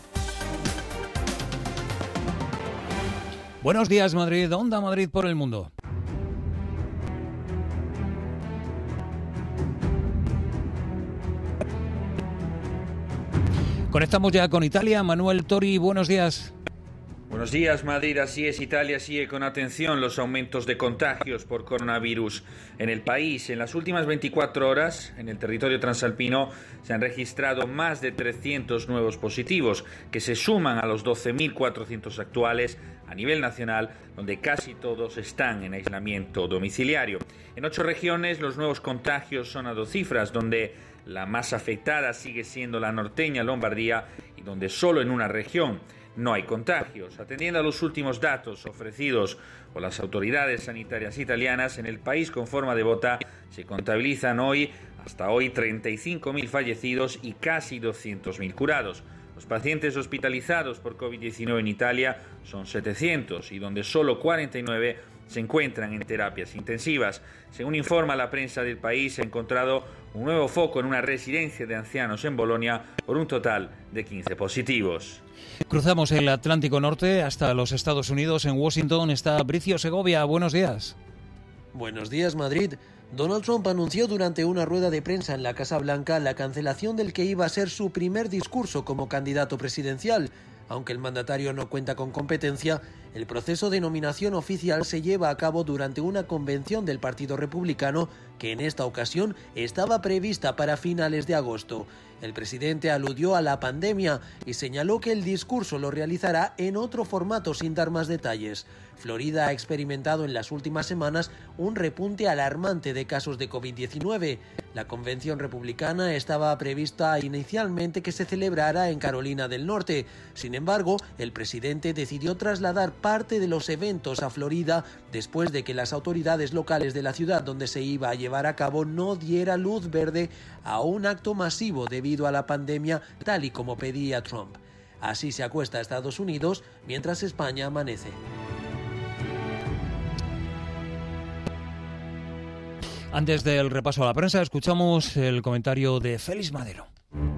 Buenos días, Madrid. Onda Madrid por el mundo. Conectamos ya con Italia. Manuel Tori, buenos días. Buenos días, Madrid. Así es, Italia sigue con atención los aumentos de contagios por coronavirus en el país. En las últimas veinticuatro horas, en el territorio transalpino, se han registrado más de trescientos nuevos positivos, que se suman a los doce mil cuatrocientos actuales a nivel nacional, donde casi todos están en aislamiento domiciliario. En ocho regiones, los nuevos contagios son a dos cifras, donde la más afectada sigue siendo la norteña Lombardía y donde solo en una región no hay contagios. Atendiendo a los últimos datos ofrecidos por las autoridades sanitarias italianas, en el país con forma de bota se contabilizan hoy, hasta hoy, treinta y cinco mil fallecidos y casi doscientos mil curados. Los pacientes hospitalizados por COVID diecinueve en Italia son setecientos y donde solo cuarenta y nueve se encuentran en terapias intensivas. Según informa la prensa del país, se ha encontrado un nuevo foco en una residencia de ancianos en Bolonia por un total de quince positivos. Cruzamos el Atlántico Norte hasta los Estados Unidos. En Washington está Bricio Segovia. Buenos días. Buenos días, Madrid. Donald Trump anunció durante una rueda de prensa en la Casa Blanca la cancelación del que iba a ser su primer discurso como candidato presidencial. Aunque el mandatario no cuenta con competencia, el proceso de nominación oficial se lleva a cabo durante una convención del Partido Republicano que en esta ocasión estaba prevista para finales de agosto. El presidente aludió a la pandemia y señaló que el discurso lo realizará en otro formato sin dar más detalles. Florida ha experimentado en las últimas semanas un repunte alarmante de casos de covid diecinueve. La convención republicana estaba prevista inicialmente que se celebrara en Carolina del Norte. Sin embargo, el presidente decidió trasladar parte de los eventos a Florida después de que las autoridades locales de la ciudad donde se iba a llevar a cabo no diera luz verde a un acto masivo debido a la pandemia, tal y como pedía Trump. Así se acuesta Estados Unidos mientras España amanece. Antes del repaso a la prensa, escuchamos el comentario de Félix Madero.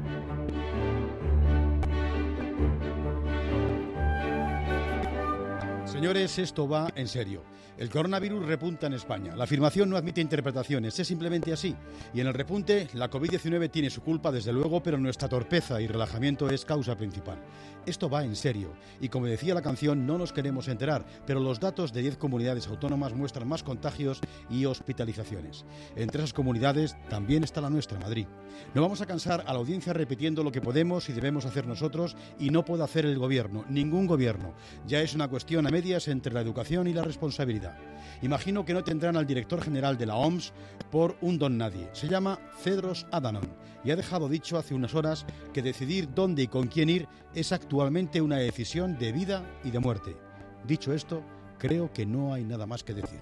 Señores, esto va en serio. El coronavirus repunta en España. La afirmación no admite interpretaciones, es simplemente así. Y en el repunte, la covid diecinueve tiene su culpa, desde luego, pero nuestra torpeza y relajamiento es causa principal. Esto va en serio. Y como decía la canción, no nos queremos enterar, pero los datos de diez comunidades autónomas muestran más contagios y hospitalizaciones. Entre esas comunidades también está la nuestra, Madrid. No vamos a cansar a la audiencia repitiendo lo que podemos y debemos hacer nosotros y no puede hacer el gobierno, ningún gobierno. Ya es una cuestión a medias entre la educación y la responsabilidad. Imagino que no tendrán al director general de la O M S por un don nadie. Se llama Tedros Adhanom y ha dejado dicho hace unas horas que decidir dónde y con quién ir es actualmente una decisión de vida y de muerte. Dicho esto, creo que no hay nada más que decir.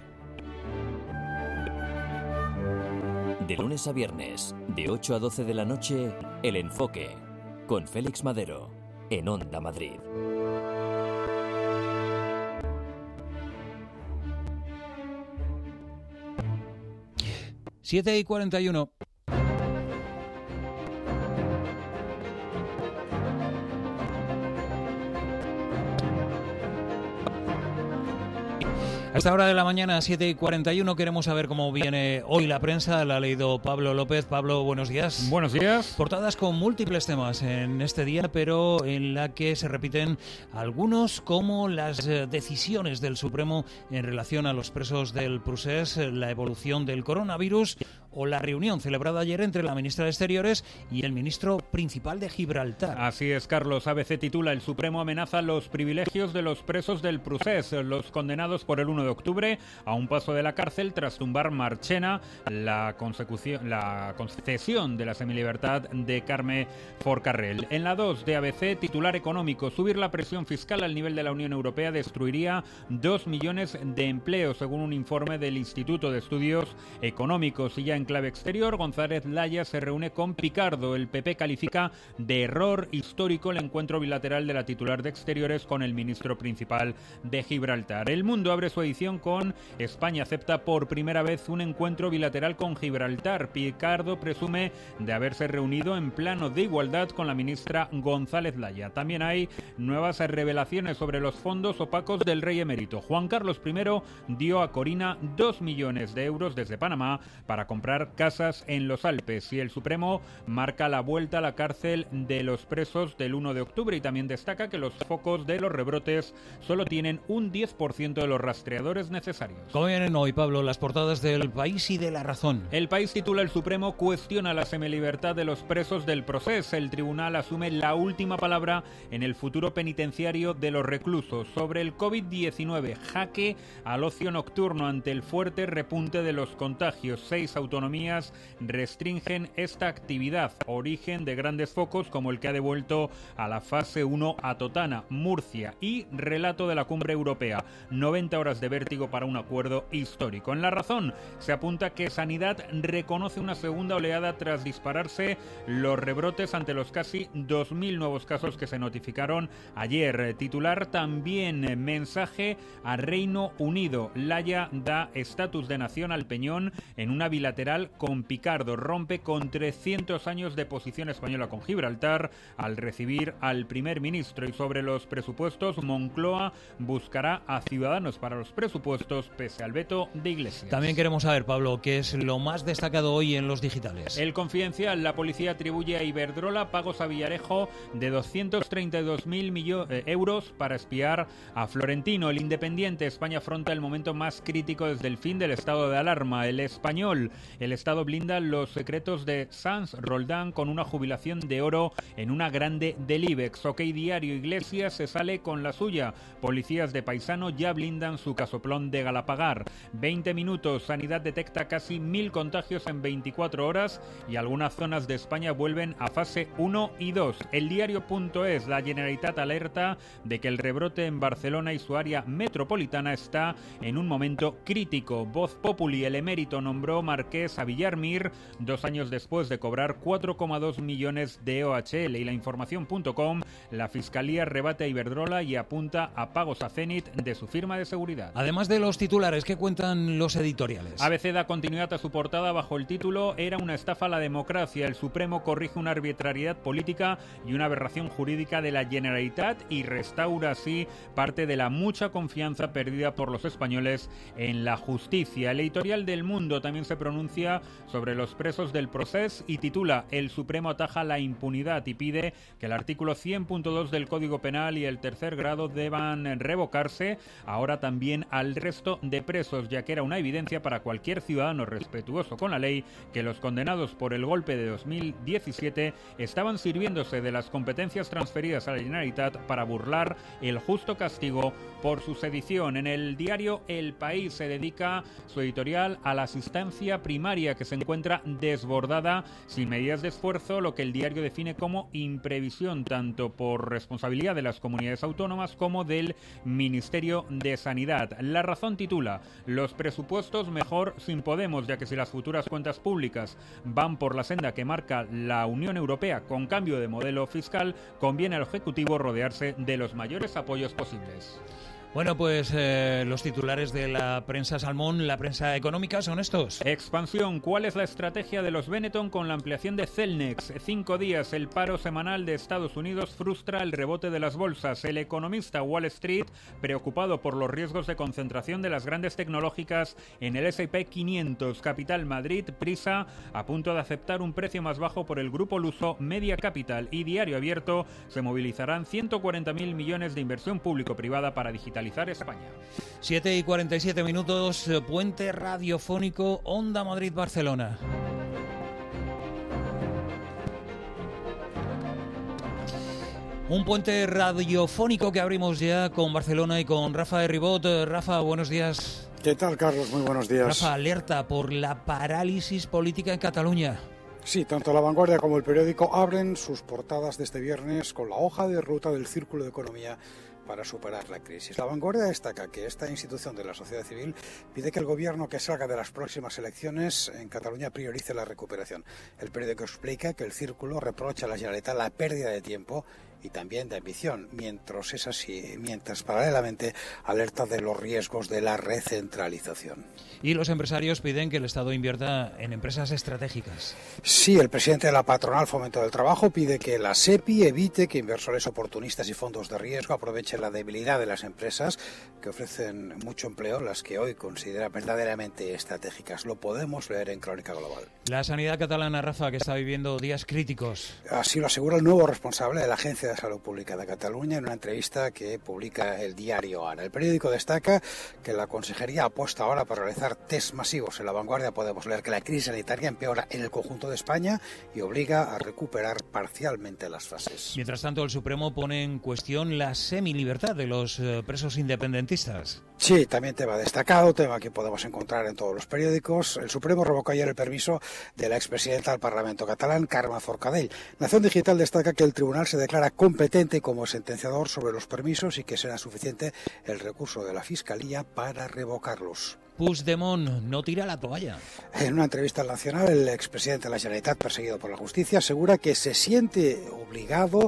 De lunes a viernes, de ocho a doce de la noche, El Enfoque, con Félix Madero, en Onda Madrid. siete y cuarenta y uno. A esta hora de la mañana, siete y cuarenta y uno, queremos saber cómo viene hoy la prensa. La ha leído Pablo López. Pablo, buenos días. Buenos días. Portadas con múltiples temas en este día, pero en la que se repiten algunos, como las decisiones del Supremo en relación a los presos del Procés, la evolución del coronavirus o la reunión celebrada ayer entre la ministra de Exteriores y el ministro principal de Gibraltar. Así es, Carlos. A B C titula: El Supremo amenaza los privilegios de los presos del Procés, los condenados por el uno de octubre a un paso de la cárcel tras tumbar Marchena la, consecución, la concesión de la semilibertad de Carme Forcarrel. En la dos de A B C, titular económico: subir la presión fiscal al nivel de la Unión Europea destruiría dos millones de empleos, según un informe del Instituto de Estudios Económicos. Y ya en clave exterior, González Laya se reúne con Picardo. El P P califica de error histórico el encuentro bilateral de la titular de Exteriores con el ministro principal de Gibraltar. El Mundo abre su edición con: España acepta por primera vez un encuentro bilateral con Gibraltar. Picardo presume de haberse reunido en plano de igualdad con la ministra González Laya. También hay nuevas revelaciones sobre los fondos opacos del rey emérito. Juan Carlos primero dio a Corina dos millones de euros desde Panamá para comprar casas en los Alpes. Y el Supremo marca la vuelta a la cárcel de los presos del uno de octubre y también destaca que los focos de los rebrotes solo tienen un diez por ciento de los rastreadores necesarios. ¿Cómo vienen hoy, Pablo, las portadas del País y de La Razón? El País titula: El Supremo cuestiona la semilibertad de los presos del Procés. El tribunal asume la última palabra en el futuro penitenciario de los reclusos. Sobre el covid diecinueve, jaque al ocio nocturno ante el fuerte repunte de los contagios. Seis autonomías restringen esta actividad, origen de grandes focos como el que ha devuelto a la fase uno a Totana, Murcia. Y relato de la cumbre europea: noventa horas de vértigo para un acuerdo histórico. En La Razón se apunta que Sanidad reconoce una segunda oleada tras dispararse los rebrotes ante los casi dos mil nuevos casos que se notificaron ayer. Titular también: mensaje a Reino Unido. Laya da estatus de nación al Peñón en una bilateral bilateral con Picardo. Rompe con trescientos años de posición española con Gibraltar al recibir al primer ministro. Y sobre los presupuestos, Moncloa buscará a Ciudadanos para los presupuestos pese al veto de Iglesias. También queremos saber, Pablo, qué es lo más destacado hoy en los digitales. El Confidencial, la policía atribuye a Iberdrola pagos a Villarejo de doscientos treinta y dos mil euros para espiar a Florentino. El Independiente, España afronta el momento más crítico desde el fin del estado de alarma. El Español, el Estado blinda los secretos de Sanz Roldán con una jubilación de oro en una grande del IBEX. OK Diario, Iglesias se sale con la suya. Policías de Paisano ya blindan su casoplón de Galapagar. veinte minutos, Sanidad detecta casi mil contagios en veinticuatro horas y algunas zonas de España vuelven a fase uno y dos. El diario.es, la Generalitat alerta de que el rebrote en Barcelona y su área metropolitana está en un momento crítico. Voz Populi, el emérito nombró marqués a Villarmir dos años después de cobrar cuatro coma dos millones de O H L. Y la información.com, la Fiscalía rebate a Iberdrola y apunta a pagos a Zenit de su firma de seguridad. Además de los titulares, ¿qué cuentan los editoriales? A B C da continuidad a su portada bajo el título "Era una estafa a la democracia. El Supremo corrige una arbitrariedad política y una aberración jurídica de la Generalitat y restaura así parte de la mucha confianza perdida por los españoles en la justicia". El editorial del Mundo también se pronuncia sobre los presos del Procés y titula "El Supremo ataja la impunidad y pide que el artículo cien punto dos del Código Penal y el tercer grado deban revocarse ahora también al resto de presos, ya que era una evidencia para cualquier ciudadano respetuoso con la ley que los condenados por el golpe de dos mil diecisiete estaban sirviéndose de las competencias transferidas a la Generalitat para burlar el justo castigo por su sedición". En el diario El País se dedica su editorial a la asistencia primaria, que se encuentra desbordada sin medidas de esfuerzo, lo que el diario define como imprevisión tanto por responsabilidad de las comunidades autónomas como del Ministerio de Sanidad. La Razón titula "Los presupuestos mejor sin Podemos, ya que si las futuras cuentas públicas van por la senda que marca la Unión Europea con cambio de modelo fiscal, conviene al Ejecutivo rodearse de los mayores apoyos posibles". Bueno, pues eh, los titulares de la prensa Salmón, la prensa económica, son estos. Expansión. ¿Cuál es la estrategia de los Benetton con la ampliación de Celnex? Cinco días. El paro semanal de Estados Unidos frustra el rebote de las bolsas. El economista Wall Street, preocupado por los riesgos de concentración de las grandes tecnológicas en el ese y pe quinientos. Capital Madrid, Prisa, a punto de aceptar un precio más bajo por el grupo luso Media Capital. Y Diario Abierto, se movilizarán ciento cuarenta mil millones de inversión público-privada para digitalizar España. siete y cuarenta y siete minutos, puente radiofónico Onda Madrid-Barcelona. Un puente radiofónico que abrimos ya con Barcelona y con Rafa de Ribot. Rafa, buenos días. ¿Qué tal, Carlos? Muy buenos días. Rafa, alerta por la parálisis política en Cataluña. Sí, tanto La Vanguardia como el periódico abren sus portadas de este viernes con la hoja de ruta del Círculo de Economía para superar la crisis. La Vanguardia destaca que esta institución de la sociedad civil pide que el gobierno que salga de las próximas elecciones en Cataluña priorice la recuperación. El periódico explica que el Círculo reprocha a la Generalitat la pérdida de tiempo y también de ambición, mientras es así, mientras paralelamente alerta de los riesgos de la recentralización. Y los empresarios piden que el Estado invierta en empresas estratégicas. Sí, el presidente de la patronal Fomento del Trabajo pide que la SEPI evite que inversores oportunistas y fondos de riesgo aprovechen la debilidad de las empresas que ofrecen mucho empleo, las que hoy considera verdaderamente estratégicas. Lo podemos leer en Crónica Global. La sanidad catalana, Rafa, que está viviendo días críticos. Así lo asegura el nuevo responsable de la Agencia de Salud Pública de Cataluña en una entrevista que publica el diario Ara. El periódico destaca que la Consejería apuesta ahora para realizar test masivos. En La Vanguardia podemos leer que la crisis sanitaria empeora en el conjunto de España y obliga a recuperar parcialmente las fases. Mientras tanto, el Supremo pone en cuestión la semilibertad de los eh, presos independentistas. Sí, también tema destacado, tema que podemos encontrar en todos los periódicos. El Supremo revocó ayer el permiso de la expresidenta del Parlamento catalán, Carme Forcadell. Nación Digital destaca que el tribunal se declara competente como sentenciador sobre los permisos y que será suficiente el recurso de la Fiscalía para revocarlos. Puigdemont no tira la toalla. En una entrevista al Nacional, el expresidente de la Generalitat, perseguido por la justicia, asegura que se siente obligado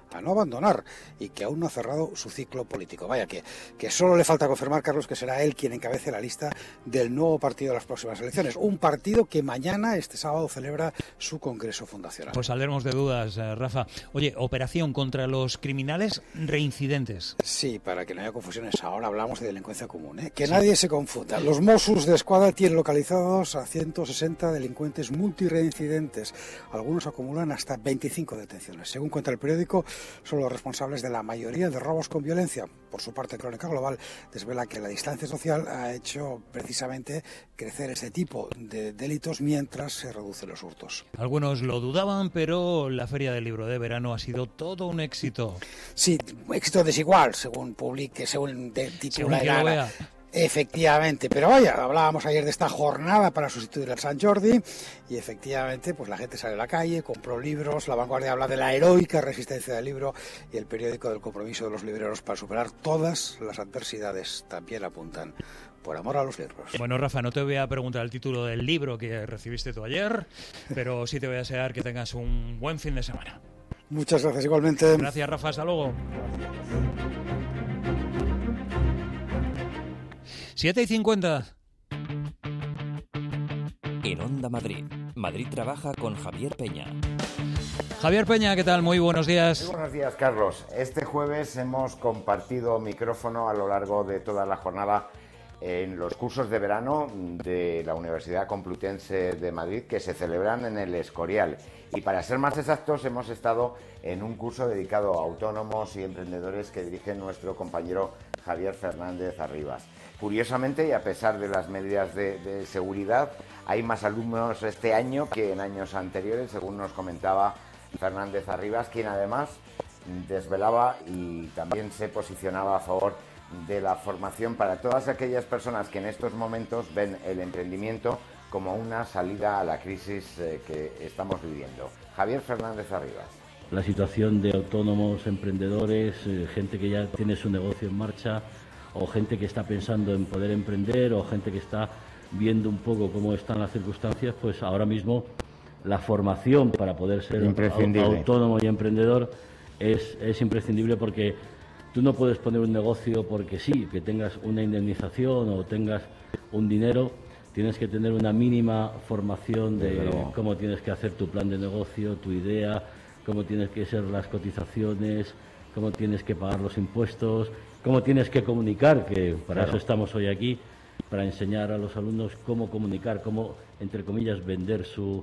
a no abandonar y que aún no ha cerrado su ciclo político. Vaya que, que solo le falta confirmar, Carlos, que será él quien encabece la lista del nuevo partido de las próximas elecciones. Un partido que mañana, este sábado, celebra su congreso fundacional. Pues saldremos de dudas, eh, Rafa. Oye, operación contra los criminales reincidentes. Sí, para que no haya confusiones, ahora hablamos de delincuencia común, ¿eh? Que sí. Nadie se confunda. Los Mossos de Escuadra tienen localizados a ciento sesenta delincuentes multireincidentes. Algunos acumulan hasta veinticinco detenciones. Según cuenta el periódico, son los responsables de la mayoría de robos con violencia. Por su parte, Crónica Global desvela que la distancia social ha hecho precisamente crecer este tipo de delitos mientras se reducen los hurtos. Algunos lo dudaban, pero la Feria del Libro de Verano ha sido todo un éxito. Sí, éxito desigual, según publique, según de titular. Según que lo vea. Efectivamente, pero vaya, hablábamos ayer de esta jornada para sustituir al Sant Jordi y efectivamente pues la gente sale a la calle, compró libros, La Vanguardia habla de la heroica resistencia del libro y el periódico del compromiso de los libreros para superar todas las adversidades también apuntan por amor a los libros. Bueno, Rafa, no te voy a preguntar el título del libro que recibiste tú ayer, pero sí te voy a desear que tengas un buen fin de semana. Muchas gracias, igualmente. Gracias, Rafa, hasta luego. siete y cincuenta. En Onda Madrid, Madrid trabaja con Javier Peña. Javier Peña, ¿qué tal? Muy buenos días. Muy buenos días, Carlos. Este jueves hemos compartido micrófono a lo largo de toda la jornada en los cursos de verano de la Universidad Complutense de Madrid que se celebran en el Escorial. Y para ser más exactos, hemos estado en un curso dedicado a autónomos y emprendedores que dirige nuestro compañero Javier Fernández Arribas. Curiosamente, y a pesar de las medidas de, de seguridad, hay más alumnos este año que en años anteriores, según nos comentaba Fernández Arribas, quien además desvelaba y también se posicionaba a favor de la formación para todas aquellas personas que en estos momentos ven el emprendimiento como una salida a la crisis eh, que estamos viviendo. Javier Fernández Arribas. La situación de autónomos, emprendedores, eh, gente que ya tiene su negocio en marcha, o gente que está pensando en poder emprender, o gente que está viendo un poco cómo están las circunstancias, pues ahora mismo la formación para poder ser autónomo y emprendedor es, es imprescindible, porque tú no puedes poner un negocio porque sí, que tengas una indemnización o tengas un dinero. Tienes que tener una mínima formación de cómo tienes que hacer tu plan de negocio, tu idea, cómo tienes que ser las cotizaciones, cómo tienes que pagar los impuestos, cómo tienes que comunicar, que para claro. eso estamos hoy aquí, para enseñar a los alumnos cómo comunicar, cómo, entre comillas, vender su,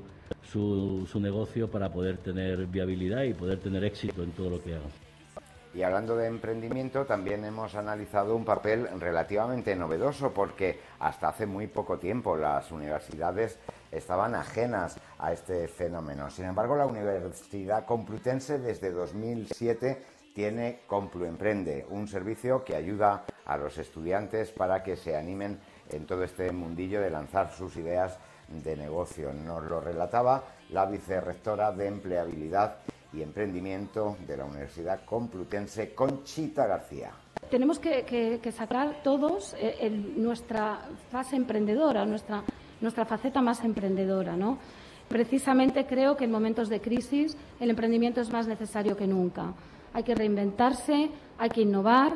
su, su negocio para poder tener viabilidad y poder tener éxito en todo lo que hagan. Y hablando de emprendimiento, también hemos analizado un papel relativamente novedoso, porque hasta hace muy poco tiempo las universidades estaban ajenas a este fenómeno. Sin embargo, la Universidad Complutense desde dos mil siete tiene CompluEmprende, un servicio que ayuda a los estudiantes para que se animen en todo este mundillo de lanzar sus ideas de negocio. Nos lo relataba la vicerrectora de Empleabilidad y Emprendimiento de la Universidad Complutense, Conchita García. Tenemos que, que, que sacar todos eh, el, nuestra fase emprendedora, nuestra, nuestra faceta más emprendedora, ¿no? Precisamente creo que en momentos de crisis el emprendimiento es más necesario que nunca. Hay que reinventarse, hay que innovar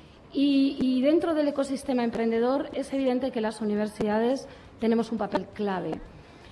y, y dentro del ecosistema emprendedor es evidente que las universidades tenemos un papel clave.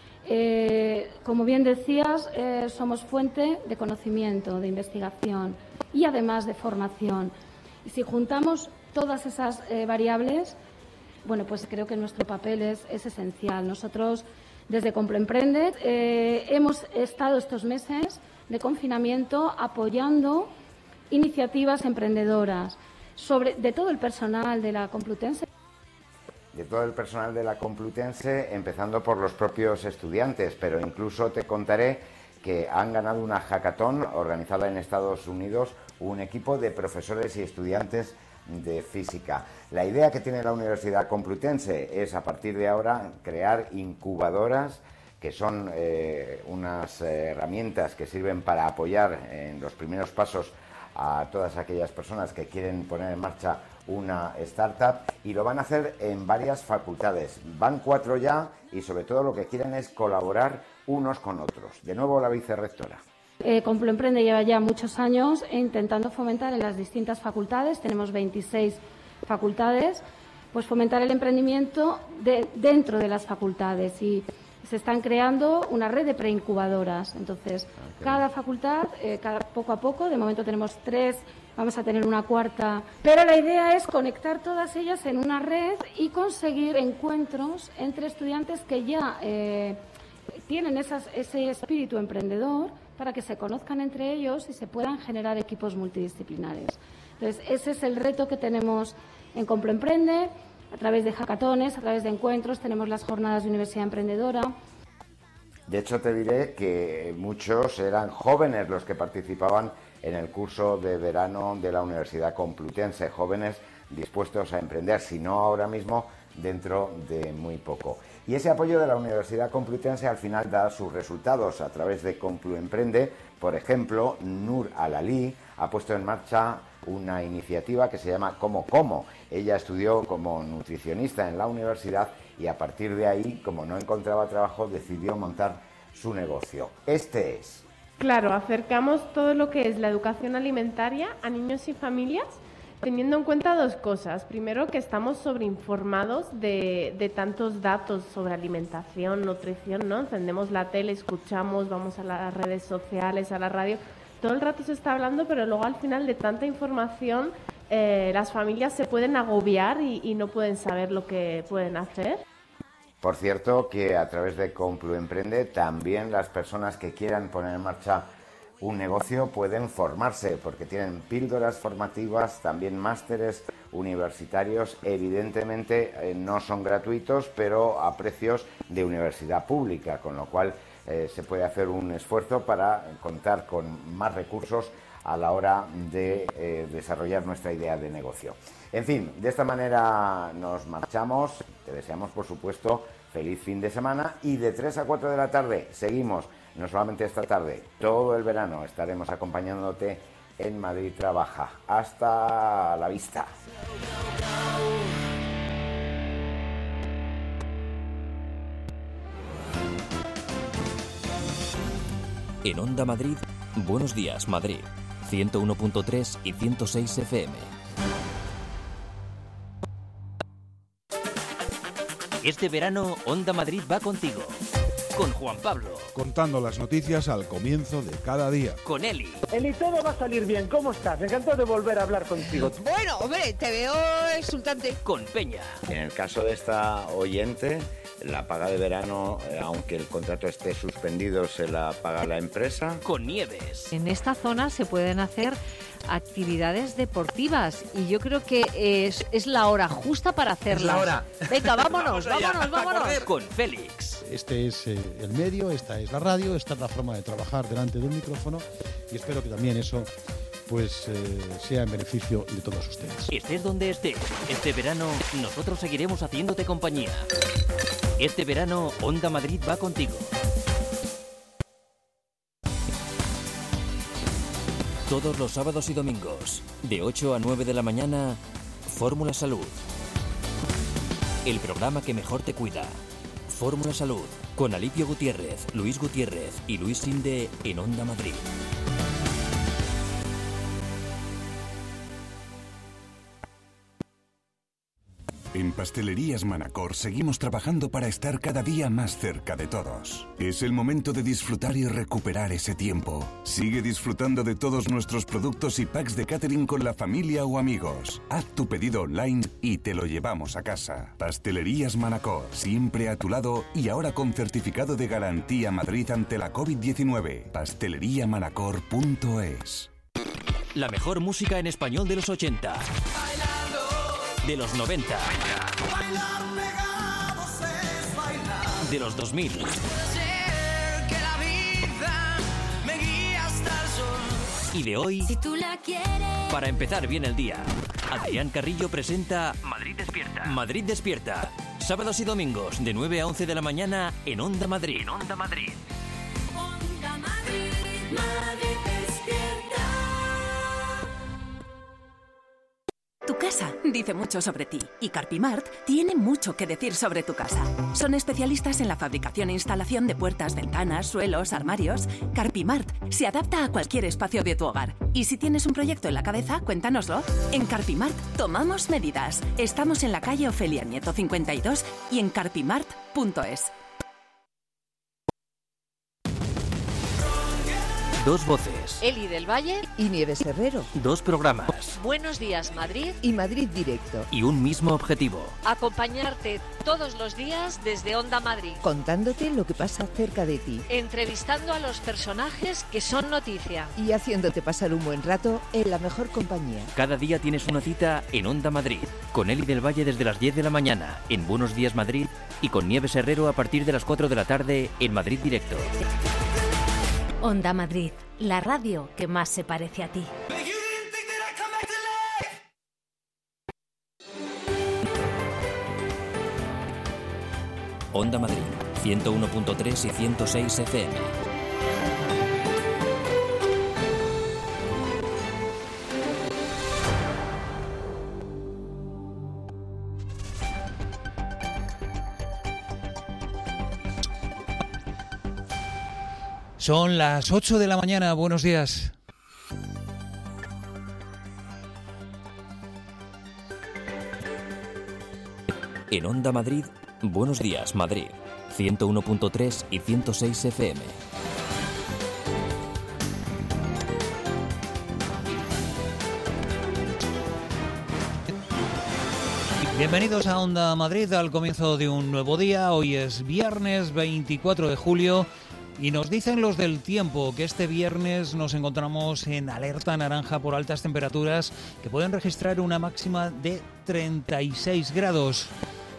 Eh, como bien decías, eh, somos fuente de conocimiento, de investigación y además de formación. Y si juntamos todas esas eh, variables, bueno, pues creo que nuestro papel es, es esencial. Nosotros, desde CompluEmprende, eh, hemos estado estos meses de confinamiento apoyando iniciativas emprendedoras sobre, de todo el personal de la Complutense. De todo el personal de la Complutense, empezando por los propios estudiantes, pero incluso te contaré que han ganado una hackathon organizada en Estados Unidos un equipo de profesores y estudiantes de física. La idea que tiene la Universidad Complutense es, a partir de ahora, crear incubadoras, que son eh, unas eh, herramientas que sirven para apoyar en los primeros pasos a todas aquellas personas que quieren poner en marcha una startup, y lo van a hacer en varias facultades. Van cuatro ya y sobre todo lo que quieren es colaborar unos con otros. De nuevo la vicerrectora. Eh, Compluemprende lleva ya muchos años intentando fomentar en las distintas facultades, tenemos veintiséis facultades, pues fomentar el emprendimiento de, dentro de las facultades, y se están creando una red de preincubadoras. Entonces, okay. cada facultad, eh, cada, poco a poco, de momento tenemos tres, vamos a tener una cuarta, pero la idea es conectar todas ellas en una red y conseguir encuentros entre estudiantes que ya eh, tienen esas, ese espíritu emprendedor, para que se conozcan entre ellos y se puedan generar equipos multidisciplinares. Entonces, ese es el reto que tenemos en Compluemprende, a través de hackatones, a través de encuentros, tenemos las jornadas de Universidad Emprendedora. De hecho, te diré que muchos eran jóvenes los que participaban en el curso de verano de la Universidad Complutense, jóvenes dispuestos a emprender, si no ahora mismo, dentro de muy poco. Y ese apoyo de la Universidad Complutense al final da sus resultados a través de Compluemprende. Por ejemplo, Nur Alalí ha puesto en marcha una iniciativa que se llama Como Como. Ella estudió como nutricionista en la universidad y a partir de ahí, como no encontraba trabajo, decidió montar su negocio. Este es. Claro, acercamos todo lo que es la educación alimentaria a niños y familias, teniendo en cuenta dos cosas. Primero, que estamos sobreinformados de, de tantos datos sobre alimentación, nutrición, ¿no? Encendemos la tele, escuchamos, vamos a las redes sociales, a la radio. Todo el rato se está hablando, pero luego al final de tanta información, eh, las familias se pueden agobiar y, y no pueden saber lo que pueden hacer. Por cierto, que a través de Compluemprende también las personas que quieran poner en marcha un negocio pueden formarse, porque tienen píldoras formativas, también másteres universitarios. Evidentemente eh, no son gratuitos, pero a precios de universidad pública, con lo cual eh, se puede hacer un esfuerzo para contar con más recursos a la hora de eh, desarrollar nuestra idea de negocio. En fin, de esta manera nos marchamos. Te deseamos, por supuesto, feliz fin de semana, y de tres a cuatro de la tarde seguimos. No solamente esta tarde, todo el verano estaremos acompañándote en Madrid Trabaja. Hasta la vista. En Onda Madrid, Buenos Días Madrid, ciento uno punto tres y ciento seis F M. Este verano, Onda Madrid va contigo. Con Juan Pablo. Contando las noticias al comienzo de cada día. Con Eli. Eli, todo va a salir bien. ¿Cómo estás? Me encantó de volver a hablar contigo. Bueno, hombre, te veo exultante. Con Peña. En el caso de esta oyente, la paga de verano, aunque el contrato esté suspendido, se la paga la empresa. Con Nieves. En esta zona se pueden hacer actividades deportivas y yo creo que es, es la hora justa para hacerlas. Es la hora. Venga, vámonos, Vamos allá, vámonos, vámonos. Con Félix. Este es eh, el medio, esta es la radio, esta es la forma de trabajar delante de un micrófono, y espero que también eso pues eh, sea en beneficio de todos ustedes. Estés donde estés, este verano nosotros seguiremos haciéndote compañía. Este verano Onda Madrid va contigo. Todos los sábados y domingos, de ocho a nueve de la mañana, Fórmula Salud. El programa que mejor te cuida. Fórmula Salud, con Alipio Gutiérrez, Luis Gutiérrez y Luis Sinde en Onda Madrid. En Pastelerías Manacor seguimos trabajando para estar cada día más cerca de todos. Es el momento de disfrutar y recuperar ese tiempo. Sigue disfrutando de todos nuestros productos y packs de catering con la familia o amigos. Haz tu pedido online y te lo llevamos a casa. Pastelerías Manacor, siempre a tu lado y ahora con certificado de garantía Madrid ante la covid diecinueve. pastelería manacor punto es. La mejor música en español de los ochenta. De los noventa. De los dos mil. Y de hoy, si tú la quieres. Para empezar bien el día, Adrián Carrillo presenta Madrid Despierta. Madrid Despierta. Sábados y domingos, de nueve a once de la mañana, en Onda Madrid. En Onda Madrid. Onda Madrid, Madrid Despierta. Tu casa dice mucho sobre ti y Carpimart tiene mucho que decir sobre tu casa. Son especialistas en la fabricación e instalación de puertas, ventanas, suelos, armarios. Carpimart se adapta a cualquier espacio de tu hogar. Y si tienes un proyecto en la cabeza, cuéntanoslo. En Carpimart tomamos medidas. Estamos en la calle Ofelia Nieto cincuenta y dos y en carpimart punto es. Dos voces. Eli del Valle y Nieves Herrero. Dos programas. Buenos días, Madrid. Y Madrid Directo. Y un mismo objetivo. Acompañarte todos los días desde Onda Madrid. Contándote lo que pasa cerca de ti. Entrevistando a los personajes que son noticia. Y haciéndote pasar un buen rato en la mejor compañía. Cada día tienes una cita en Onda Madrid. Con Eli del Valle desde las diez de la mañana en Buenos Días Madrid. Y con Nieves Herrero a partir de las cuatro de la tarde en Madrid Directo. Onda Madrid, la radio que más se parece a ti. Onda Madrid, ciento uno punto tres y ciento seis F M. Son las ocho de la mañana, buenos días. En Onda Madrid, Buenos Días Madrid, ciento uno punto tres y ciento seis F M. Bienvenidos a Onda Madrid, al comienzo de un nuevo día. Hoy es viernes veinticuatro de julio. Y nos dicen los del tiempo que este viernes nos encontramos en alerta naranja por altas temperaturas que pueden registrar una máxima de treinta y seis grados.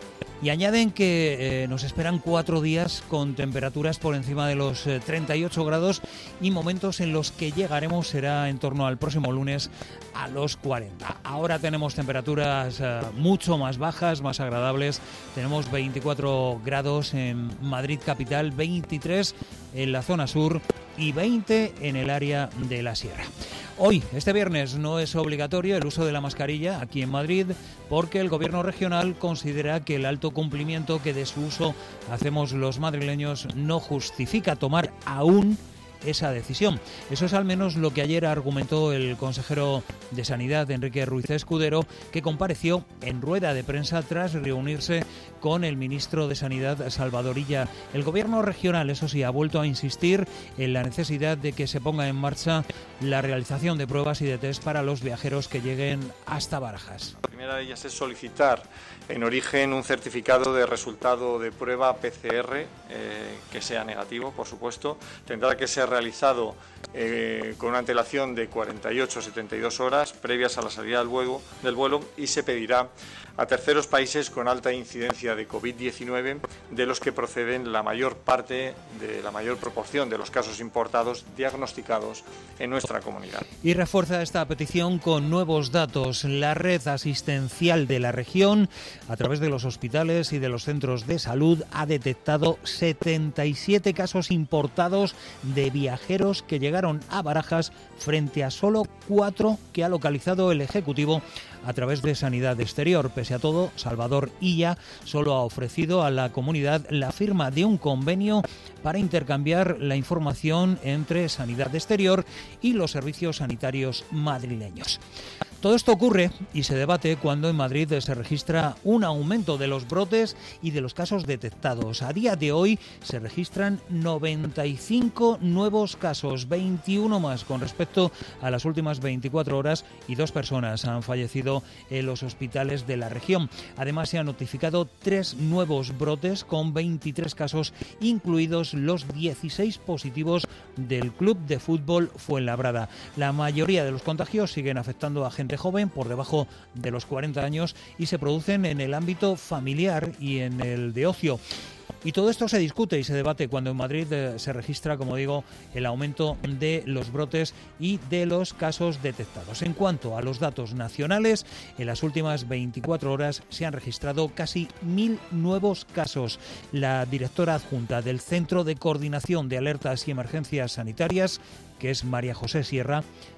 Y añaden que eh, nos esperan cuatro días con temperaturas por encima de los eh, treinta y ocho grados y momentos en los que llegaremos será en torno al próximo lunes a los cuarenta. Ahora tenemos temperaturas eh, mucho más bajas, más agradables. Tenemos veinticuatro grados en Madrid capital, veintitrés en la zona sur y veinte en el área de la Sierra. Hoy, este viernes, no es obligatorio el uso de la mascarilla aquí en Madrid porque el Gobierno regional considera que el alto cumplimiento que de su uso hacemos los madrileños no justifica tomar aún esa decisión. Eso es al menos lo que ayer argumentó el consejero de Sanidad, Enrique Ruiz Escudero, que compareció en rueda de prensa tras reunirse con el ministro de Sanidad, Salvador Illa. El Gobierno regional, eso sí, ha vuelto a insistir en la necesidad de que se ponga en marcha la realización de pruebas y de test para los viajeros que lleguen hasta Barajas. La primera de ellas es solicitar en origen un certificado de resultado de prueba P C R eh, que sea negativo, por supuesto. Tendrá que ser realizado eh, con una antelación de cuarenta y ocho a setenta y dos horas previas a la salida del vuelo, del vuelo y se pedirá a terceros países con alta incidencia de COVID diecinueve, de los que proceden la mayor parte, de la mayor proporción de los casos importados diagnosticados en nuestra comunidad. Y refuerza esta petición con nuevos datos. La red asistencial de la región, a través de los hospitales y de los centros de salud, ha detectado setenta y siete casos importados de viajeros que llegaron a Barajas frente a solo cuatro que ha localizado el Ejecutivo a través de Sanidad Exterior. Pese a todo, Salvador Illa solo ha ofrecido a la comunidad la firma de un convenio para intercambiar la información entre Sanidad Exterior y los servicios sanitarios madrileños. Todo esto ocurre y se debate cuando en Madrid se registra un aumento de los brotes y de los casos detectados. A día de hoy se registran noventa y cinco nuevos casos, veintiuno más con respecto a las últimas veinticuatro horas, y dos personas han fallecido en los hospitales de la región. Además, se han notificado tres nuevos brotes con veintitrés casos, incluidos los dieciséis positivos del Club de Fútbol Fuenlabrada. La mayoría de los contagios siguen afectando a gente joven por debajo de los cuarenta años y se producen en el ámbito familiar y en el de ocio. Y todo esto se discute y se debate cuando en Madrid eh, se registra, como digo, el aumento de los brotes y de los casos detectados. En cuanto a los datos nacionales, en las últimas veinticuatro horas se han registrado casi mil nuevos casos. La directora adjunta del Centro de Coordinación de Alertas y Emergencias Sanitarias, que es María José Sierra,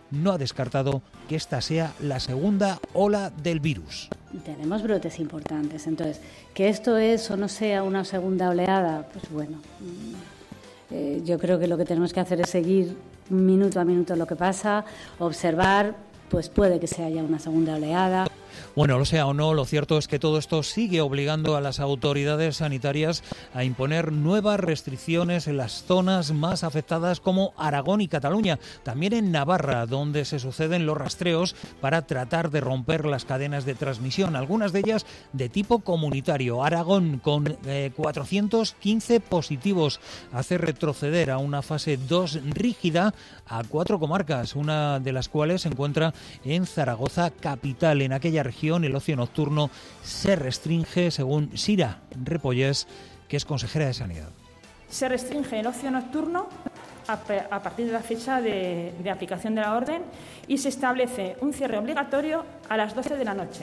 no ha descartado que esta sea la segunda ola del virus. Tenemos brotes importantes, entonces, que esto es o no sea una segunda oleada, pues bueno, eh, yo creo que lo que tenemos que hacer es seguir minuto a minuto lo que pasa, observar, pues puede que se haya una segunda oleada. Bueno, lo sea o no, lo cierto es que todo esto sigue obligando a las autoridades sanitarias a imponer nuevas restricciones en las zonas más afectadas como Aragón y Cataluña, también en Navarra, donde se suceden los rastreos para tratar de romper las cadenas de transmisión, algunas de ellas de tipo comunitario. Aragón, con eh, cuatrocientos quince positivos, hace retroceder a una fase dos rígida a cuatro comarcas, una de las cuales se encuentra en Zaragoza capital. En aquella región el ocio nocturno se restringe, según Sira Repollés, que es consejera de Sanidad. Se restringe el ocio nocturno a, a partir de la fecha de, de aplicación de la orden y se establece un cierre obligatorio a las doce de la noche.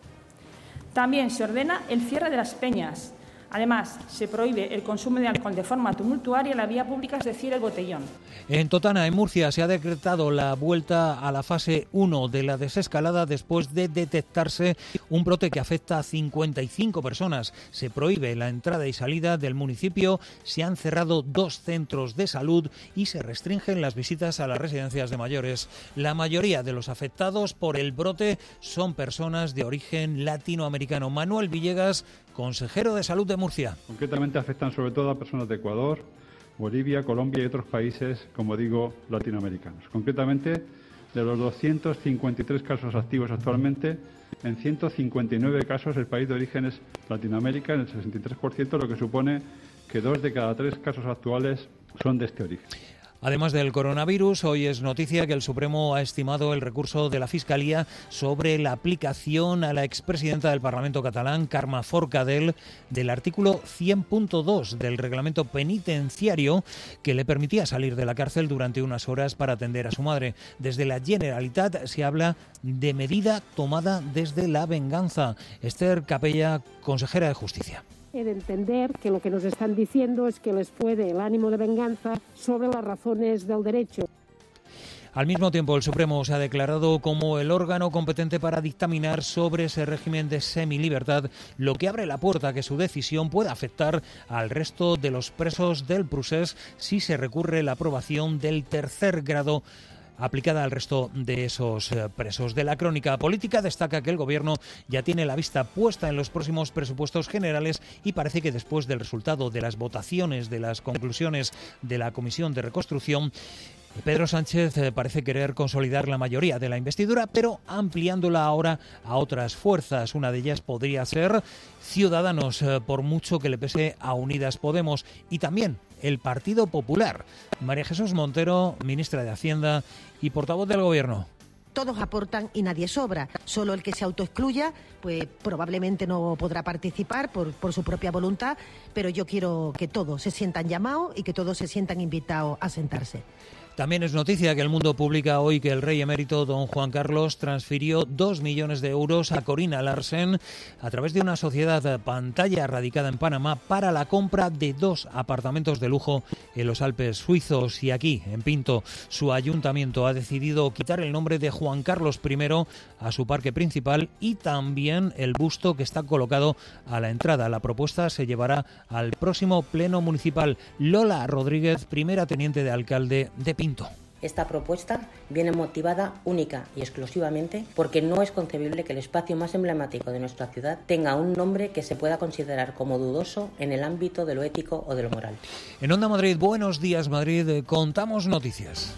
También se ordena el cierre de las peñas. Además, se prohíbe el consumo de alcohol de forma tumultuaria en la vía pública, es decir, el botellón. En Totana, en Murcia, se ha decretado la vuelta a la fase uno de la desescalada después de detectarse un brote que afecta a cincuenta y cinco personas. Se prohíbe la entrada y salida del municipio, se han cerrado dos centros de salud y se restringen las visitas a las residencias de mayores. La mayoría de los afectados por el brote son personas de origen latinoamericano. Manuel Villegas, consejero de Salud de Murcia. Concretamente afectan sobre todo a personas de Ecuador, Bolivia, Colombia y otros países, como digo, latinoamericanos. Concretamente, de los doscientos cincuenta y tres casos activos actualmente, en ciento cincuenta y nueve casos el país de origen es Latinoamérica, en el sesenta y tres por ciento, lo que supone que dos de cada tres casos actuales son de este origen. Además del coronavirus, hoy es noticia que el Supremo ha estimado el recurso de la Fiscalía sobre la aplicación a la expresidenta del Parlamento catalán, Carme Forcadell, del artículo cien punto dos del reglamento penitenciario que le permitía salir de la cárcel durante unas horas para atender a su madre. Desde la Generalitat se habla de medida tomada desde la venganza. Esther Capella, consejera de Justicia. De entender que lo que nos están diciendo es que les puede el ánimo de venganza sobre las razones del derecho. Al mismo tiempo, el Supremo se ha declarado como el órgano competente para dictaminar sobre ese régimen de semilibertad, lo que abre la puerta a que su decisión pueda afectar al resto de los presos del procés si se recurre la aprobación del tercer grado aplicada al resto de esos presos. De la crónica política destaca que el Gobierno ya tiene la vista puesta en los próximos presupuestos generales y parece que después del resultado de las votaciones de las conclusiones de la Comisión de Reconstrucción, Pedro Sánchez parece querer consolidar la mayoría de la investidura, pero ampliándola ahora a otras fuerzas. Una de ellas podría ser Ciudadanos, por mucho que le pese a Unidas Podemos, y también el Partido Popular. María Jesús Montero, ministra de Hacienda y portavoz del Gobierno. Todos aportan y nadie sobra. Solo el que se autoexcluya, pues probablemente no podrá participar por, por su propia voluntad, pero yo quiero que todos se sientan llamados y que todos se sientan invitados a sentarse. También es noticia que El Mundo publica hoy que el rey emérito don Juan Carlos transfirió dos millones de euros a Corina Larsen a través de una sociedad pantalla radicada en Panamá para la compra de dos apartamentos de lujo en los Alpes suizos. Y aquí, en Pinto, su ayuntamiento ha decidido quitar el nombre de Juan Carlos primero a su parque principal y también el busto que está colocado a la entrada. La propuesta se llevará al próximo pleno municipal. Lola Rodríguez, primera teniente de alcalde de Pinto. Esta propuesta viene motivada única y exclusivamente porque no es concebible que el espacio más emblemático de nuestra ciudad tenga un nombre que se pueda considerar como dudoso en el ámbito de lo ético o de lo moral. En Onda Madrid, buenos días Madrid, contamos noticias.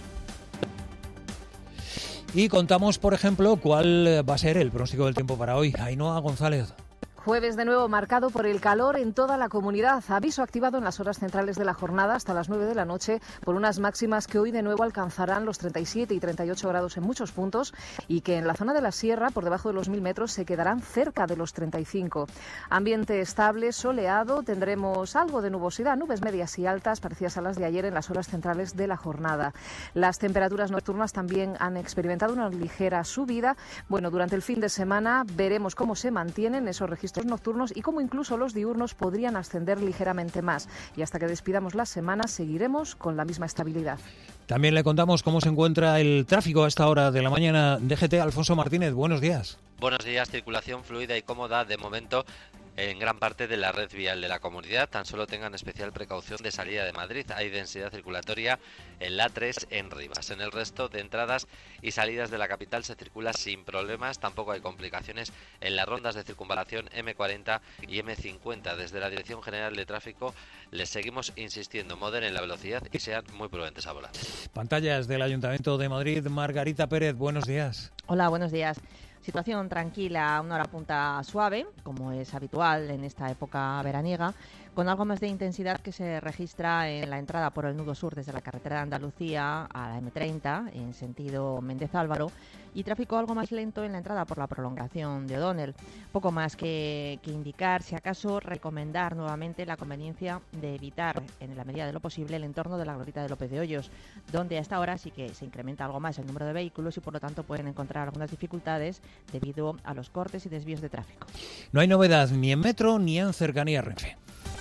Y contamos, por ejemplo, cuál va a ser el pronóstico del tiempo para hoy. Ainhoa González. Jueves de nuevo marcado por el calor en toda la comunidad. Aviso activado en las horas centrales de la jornada hasta las nueve de la noche por unas máximas que hoy de nuevo alcanzarán los treinta y siete y treinta y ocho grados en muchos puntos y que en la zona de la sierra, por debajo de los mil metros, se quedarán cerca de los treinta y cinco. Ambiente estable, soleado, tendremos algo de nubosidad, nubes medias y altas parecidas a las de ayer en las horas centrales de la jornada. Las temperaturas nocturnas también han experimentado una ligera subida. Bueno, durante el fin de semana veremos cómo se mantienen esos registros registros nocturnos y cómo incluso los diurnos podrían ascender ligeramente más. Y hasta que despidamos la semana seguiremos con la misma estabilidad. También le contamos cómo se encuentra el tráfico a esta hora de la mañana. D G T, Alfonso Martínez, buenos días. Buenos días, circulación fluida y cómoda de momento en gran parte de la red vial de la comunidad. Tan solo tengan especial precaución de salida de Madrid. Hay densidad circulatoria en la A tres en Rivas. En el resto de entradas y salidas de la capital se circula sin problemas. Tampoco hay complicaciones en las rondas de circunvalación eme cuarenta y eme cincuenta. Desde la Dirección General de Tráfico les seguimos insistiendo, moderen la velocidad y sean muy prudentes a volar. Pantallas del Ayuntamiento de Madrid. Margarita Pérez, buenos días. Hola, buenos días. Situación tranquila, una hora punta suave, como es habitual en esta época veraniega, con algo más de intensidad que se registra en la entrada por el nudo sur desde la carretera de Andalucía a la eme treinta, en sentido Méndez Álvaro, y tráfico algo más lento en la entrada por la prolongación de O'Donnell. Poco más que, que indicar, si acaso recomendar nuevamente la conveniencia de evitar, en la medida de lo posible, el entorno de la glorieta de López de Hoyos, donde hasta ahora sí que se incrementa algo más el número de vehículos y por lo tanto pueden encontrar algunas dificultades debido a los cortes y desvíos de tráfico. No hay novedad ni en metro ni en cercanía Renfe.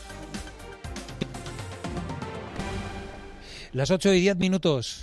Las ocho y diez minutos.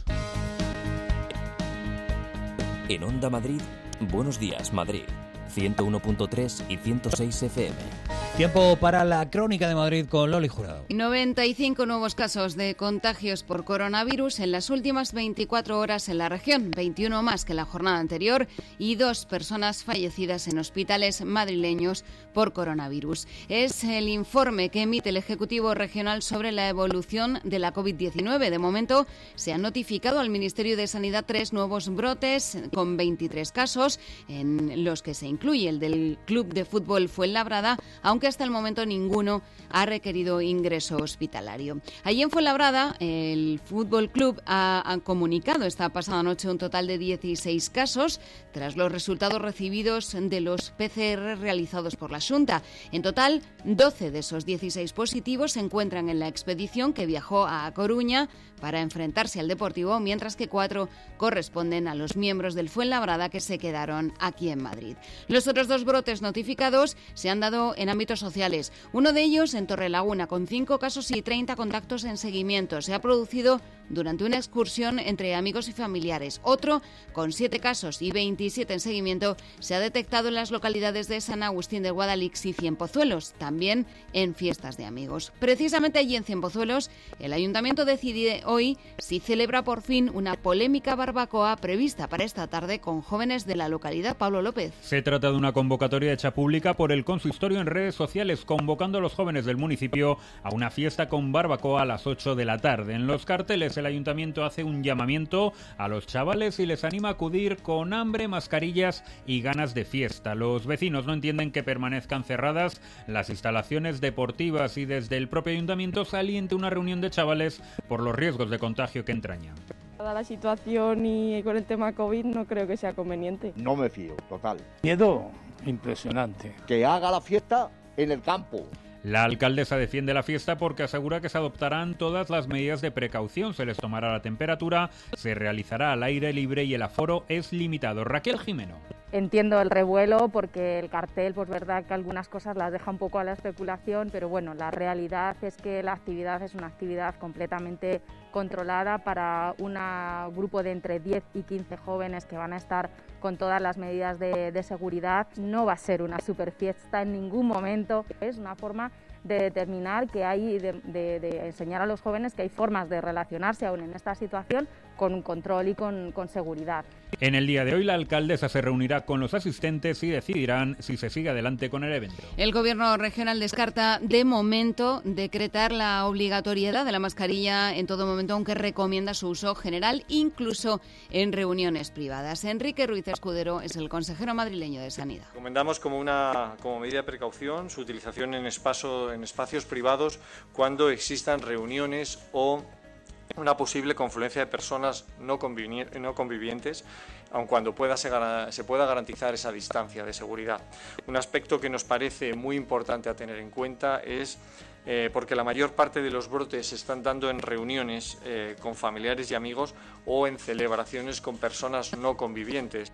En Onda Madrid, Buenos Días Madrid, ciento uno punto tres y ciento seis efe eme. Tiempo para la crónica de Madrid con Loli Jurado. noventa y cinco nuevos casos de contagios por coronavirus en las últimas veinticuatro horas en la región, veintiuno más que la jornada anterior y dos personas fallecidas en hospitales madrileños por coronavirus. Es el informe que emite el Ejecutivo Regional sobre la evolución de la covid diecinueve. De momento se han notificado al Ministerio de Sanidad tres nuevos brotes con veintitrés casos, en los que se incluye el del Club de Fútbol Fuenlabrada, aunque hasta el momento ninguno ha requerido ingreso hospitalario. Allí en Fuenlabrada, el Fútbol Club ha, ha comunicado esta pasada noche un total de dieciséis casos, tras los resultados recibidos de los pe ce erre realizados por la Xunta. En total, doce de esos dieciséis positivos se encuentran en la expedición que viajó a Coruña para enfrentarse al Deportivo, mientras que cuatro corresponden a los miembros del Fuenlabrada que se quedaron aquí en Madrid. Los otros dos brotes notificados se han dado en ámbitos sociales. Uno de ellos en Torrelaguna, con cinco casos y treinta contactos en seguimiento. Se ha producido durante una excursión entre amigos y familiares. Otro, con siete casos y veintisiete en seguimiento, se ha detectado en las localidades de San Agustín de Guadalix y Cienpozuelos, también en fiestas de amigos. Precisamente allí en Cienpozuelos, el Ayuntamiento decide hoy si celebra por fin una polémica barbacoa prevista para esta tarde con jóvenes de la localidad. Pablo López. Se trata de una convocatoria hecha pública por el consistorio en redes sociales, convocando a los jóvenes del municipio a una fiesta con barbacoa a las ocho de la tarde. En los carteles el ayuntamiento hace un llamamiento a los chavales y les anima a acudir con hambre, mascarillas y ganas de fiesta. Los vecinos no entienden que permanezcan cerradas las instalaciones deportivas y desde el propio ayuntamiento se alienta una reunión de chavales por los riesgos de contagio que entraña. Dada la situación y con el tema COVID no creo que sea conveniente. No me fío, total. Miedo impresionante. Que haga la fiesta en el campo. La alcaldesa defiende la fiesta porque asegura que se adoptarán todas las medidas de precaución. Se les tomará la temperatura, se realizará al aire libre y el aforo es limitado. Raquel Jimeno. Entiendo el revuelo porque el cartel, pues verdad que algunas cosas las deja un poco a la especulación, pero bueno, la realidad es que la actividad es una actividad completamente controlada para un grupo de entre diez y quince jóvenes que van a estar con todas las medidas de, de seguridad. No va a ser una super fiesta en ningún momento, es una forma de determinar que hay, de, de, de enseñar a los jóvenes que hay formas de relacionarse aún en esta situación con un control y con, con seguridad. En el día de hoy la alcaldesa se reunirá con los asistentes y decidirán si se sigue adelante con el evento. El gobierno regional descarta de momento decretar la obligatoriedad de la mascarilla en todo momento, aunque recomienda su uso general incluso en reuniones privadas. Enrique Ruiz Escudero es el consejero madrileño de Sanidad. Recomendamos como una como medida de precaución su utilización en espacio, en espacios privados cuando existan reuniones o una posible confluencia de personas no, convivi no convivientes, aun cuando pueda se, se pueda garantizar esa distancia de seguridad. Un aspecto que nos parece muy importante a tener en cuenta es eh, porque la mayor parte de los brotes se están dando en reuniones eh, con familiares y amigos o en celebraciones con personas no convivientes.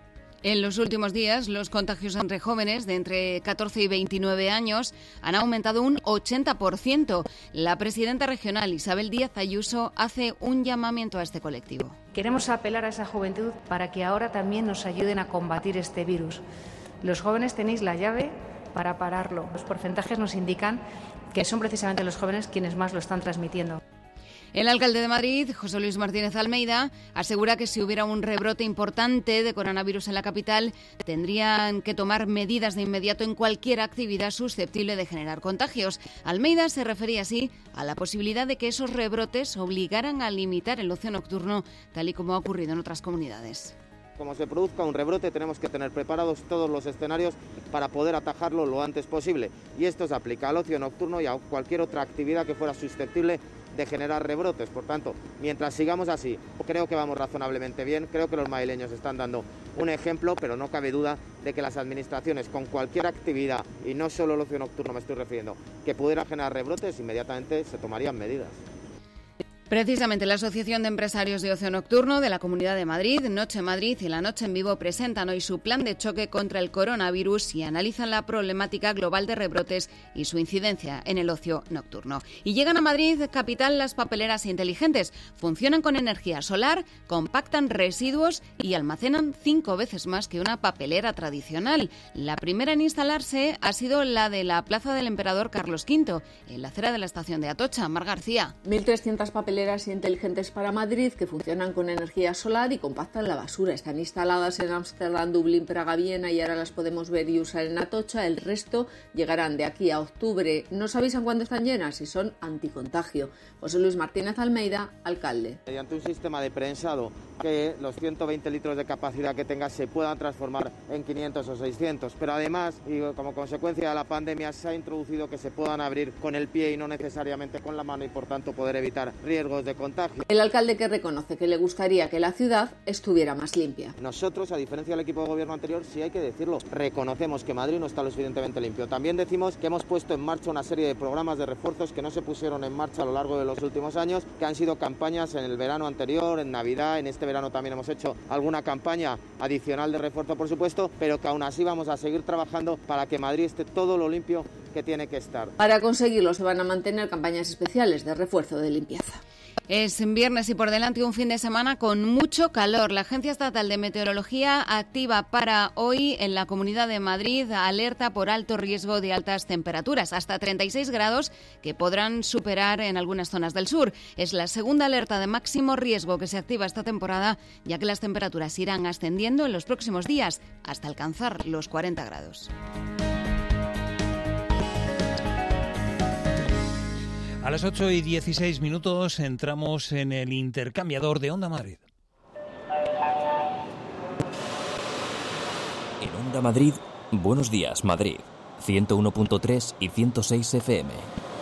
En los últimos días, los contagios entre jóvenes de entre catorce y veintinueve años han aumentado un ochenta por ciento. La presidenta regional, Isabel Díaz Ayuso, hace un llamamiento a este colectivo. Queremos apelar a esa juventud para que ahora también nos ayuden a combatir este virus. Los jóvenes tenéis la llave para pararlo. Los porcentajes nos indican que son precisamente los jóvenes quienes más lo están transmitiendo. El alcalde de Madrid, José Luis Martínez Almeida, asegura que si hubiera un rebrote importante de coronavirus en la capital, tendrían que tomar medidas de inmediato en cualquier actividad susceptible de generar contagios. Almeida se refería así a la posibilidad de que esos rebrotes obligaran a limitar el ocio nocturno, tal y como ha ocurrido en otras comunidades. Como se produzca un rebrote, tenemos que tener preparados todos los escenarios para poder atajarlo lo antes posible. Y esto se aplica al ocio nocturno y a cualquier otra actividad que fuera susceptible de generar rebrotes. Por tanto, mientras sigamos así, creo que vamos razonablemente bien, creo que los madrileños están dando un ejemplo, pero no cabe duda de que las administraciones con cualquier actividad, y no solo el ocio nocturno me estoy refiriendo, que pudiera generar rebrotes, inmediatamente se tomarían medidas. Precisamente la Asociación de Empresarios de Ocio Nocturno de la Comunidad de Madrid, Noche Madrid y La Noche en Vivo presentan hoy su plan de choque contra el coronavirus y analizan la problemática global de rebrotes y su incidencia en el ocio nocturno. Y llegan a Madrid, capital, las papeleras inteligentes. Funcionan con energía solar, compactan residuos y almacenan cinco veces más que una papelera tradicional. La primera en instalarse ha sido la de la Plaza del Emperador Carlos quinto, en la acera de la estación de Atocha. Mar García. mil trescientas papeleras inteligentes para Madrid que funcionan con energía solar y compactan la basura. Están instaladas en Ámsterdam, Dublín, Praga, Viena y ahora las podemos ver y usar en Atocha. El resto llegarán de aquí a octubre. ¿No se avisan cuándo están llenas? Y son anticontagio. José Luis Martínez Almeida, alcalde. Mediante un sistema de prensado que los ciento veinte litros de capacidad que tenga se puedan transformar en quinientos o seiscientos. Pero además, y como consecuencia de la pandemia, se ha introducido que se puedan abrir con el pie y no necesariamente con la mano y por tanto poder evitar riesgos de contagio. El alcalde que reconoce que le gustaría que la ciudad estuviera más limpia. Nosotros, a diferencia del equipo de gobierno anterior, sí hay que decirlo, reconocemos que Madrid no está lo suficientemente limpio. También decimos que hemos puesto en marcha una serie de programas de refuerzos que no se pusieron en marcha a lo largo de los últimos años, que han sido campañas en el verano anterior, en Navidad, en este verano también hemos hecho alguna campaña adicional de refuerzo, por supuesto, pero que aún así vamos a seguir trabajando para que Madrid esté todo lo limpio que tiene que estar. Para conseguirlo se van a mantener campañas especiales de refuerzo de limpieza. Es viernes y por delante un fin de semana con mucho calor. La Agencia Estatal de Meteorología activa para hoy en la Comunidad de Madrid alerta por alto riesgo de altas temperaturas, hasta treinta y seis grados que podrán superar en algunas zonas del sur. Es la segunda alerta de máximo riesgo que se activa esta temporada, ya que las temperaturas irán ascendiendo en los próximos días hasta alcanzar los cuarenta grados. A las ocho y dieciséis minutos entramos en el intercambiador de Onda Madrid. En Onda Madrid, Buenos Días Madrid, ciento uno punto tres y ciento seis F M.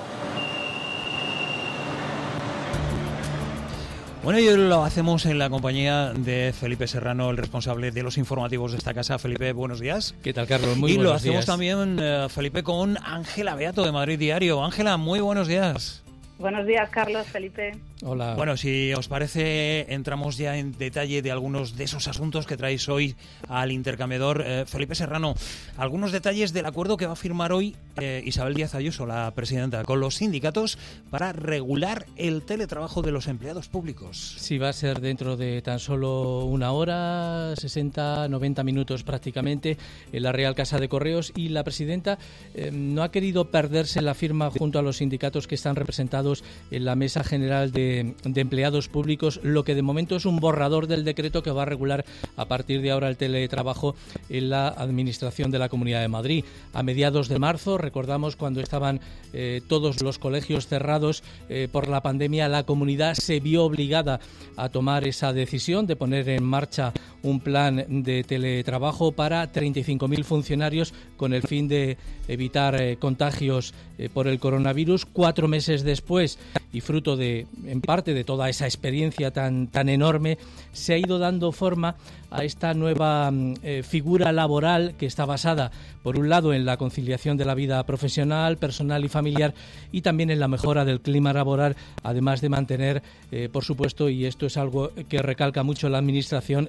Bueno, y hoy lo hacemos en la compañía de Felipe Serrano, el responsable de los informativos de esta casa. Felipe, buenos días. ¿Qué tal, Carlos? Muy buenos días. Y lo hacemos también, uh, Felipe, con Ángela Beato de Madrid Diario. Ángela, muy buenos días. Buenos días, Carlos, Felipe. Hola. Bueno, si os parece, entramos ya en detalle de algunos de esos asuntos que traéis hoy al intercambiador. Eh, Felipe Serrano, algunos detalles del acuerdo que va a firmar hoy eh, Isabel Díaz Ayuso, la presidenta, con los sindicatos para regular el teletrabajo de los empleados públicos. Sí, va a ser dentro de tan solo una hora, sesenta, noventa minutos prácticamente, en la Real Casa de Correos, y la presidenta eh, no ha querido perderse la firma junto a los sindicatos que están representados en la Mesa General de de empleados públicos, lo que de momento es un borrador del decreto que va a regular a partir de ahora el teletrabajo en la Administración de la Comunidad de Madrid. A mediados de marzo, recordamos cuando estaban eh, todos los colegios cerrados eh, por la pandemia, la comunidad se vio obligada a tomar esa decisión de poner en marcha un plan de teletrabajo para treinta y cinco mil funcionarios con el fin de evitar eh, contagios eh, por el coronavirus. Cuatro meses después, y fruto de, en parte de toda esa experiencia tan, tan enorme, se ha ido dando forma a esta nueva eh, figura laboral que está basada, por un lado, en la conciliación de la vida profesional, personal y familiar, y también en la mejora del clima laboral, además de mantener, eh, por supuesto, y esto es algo que recalca mucho la Administración, el rendimiento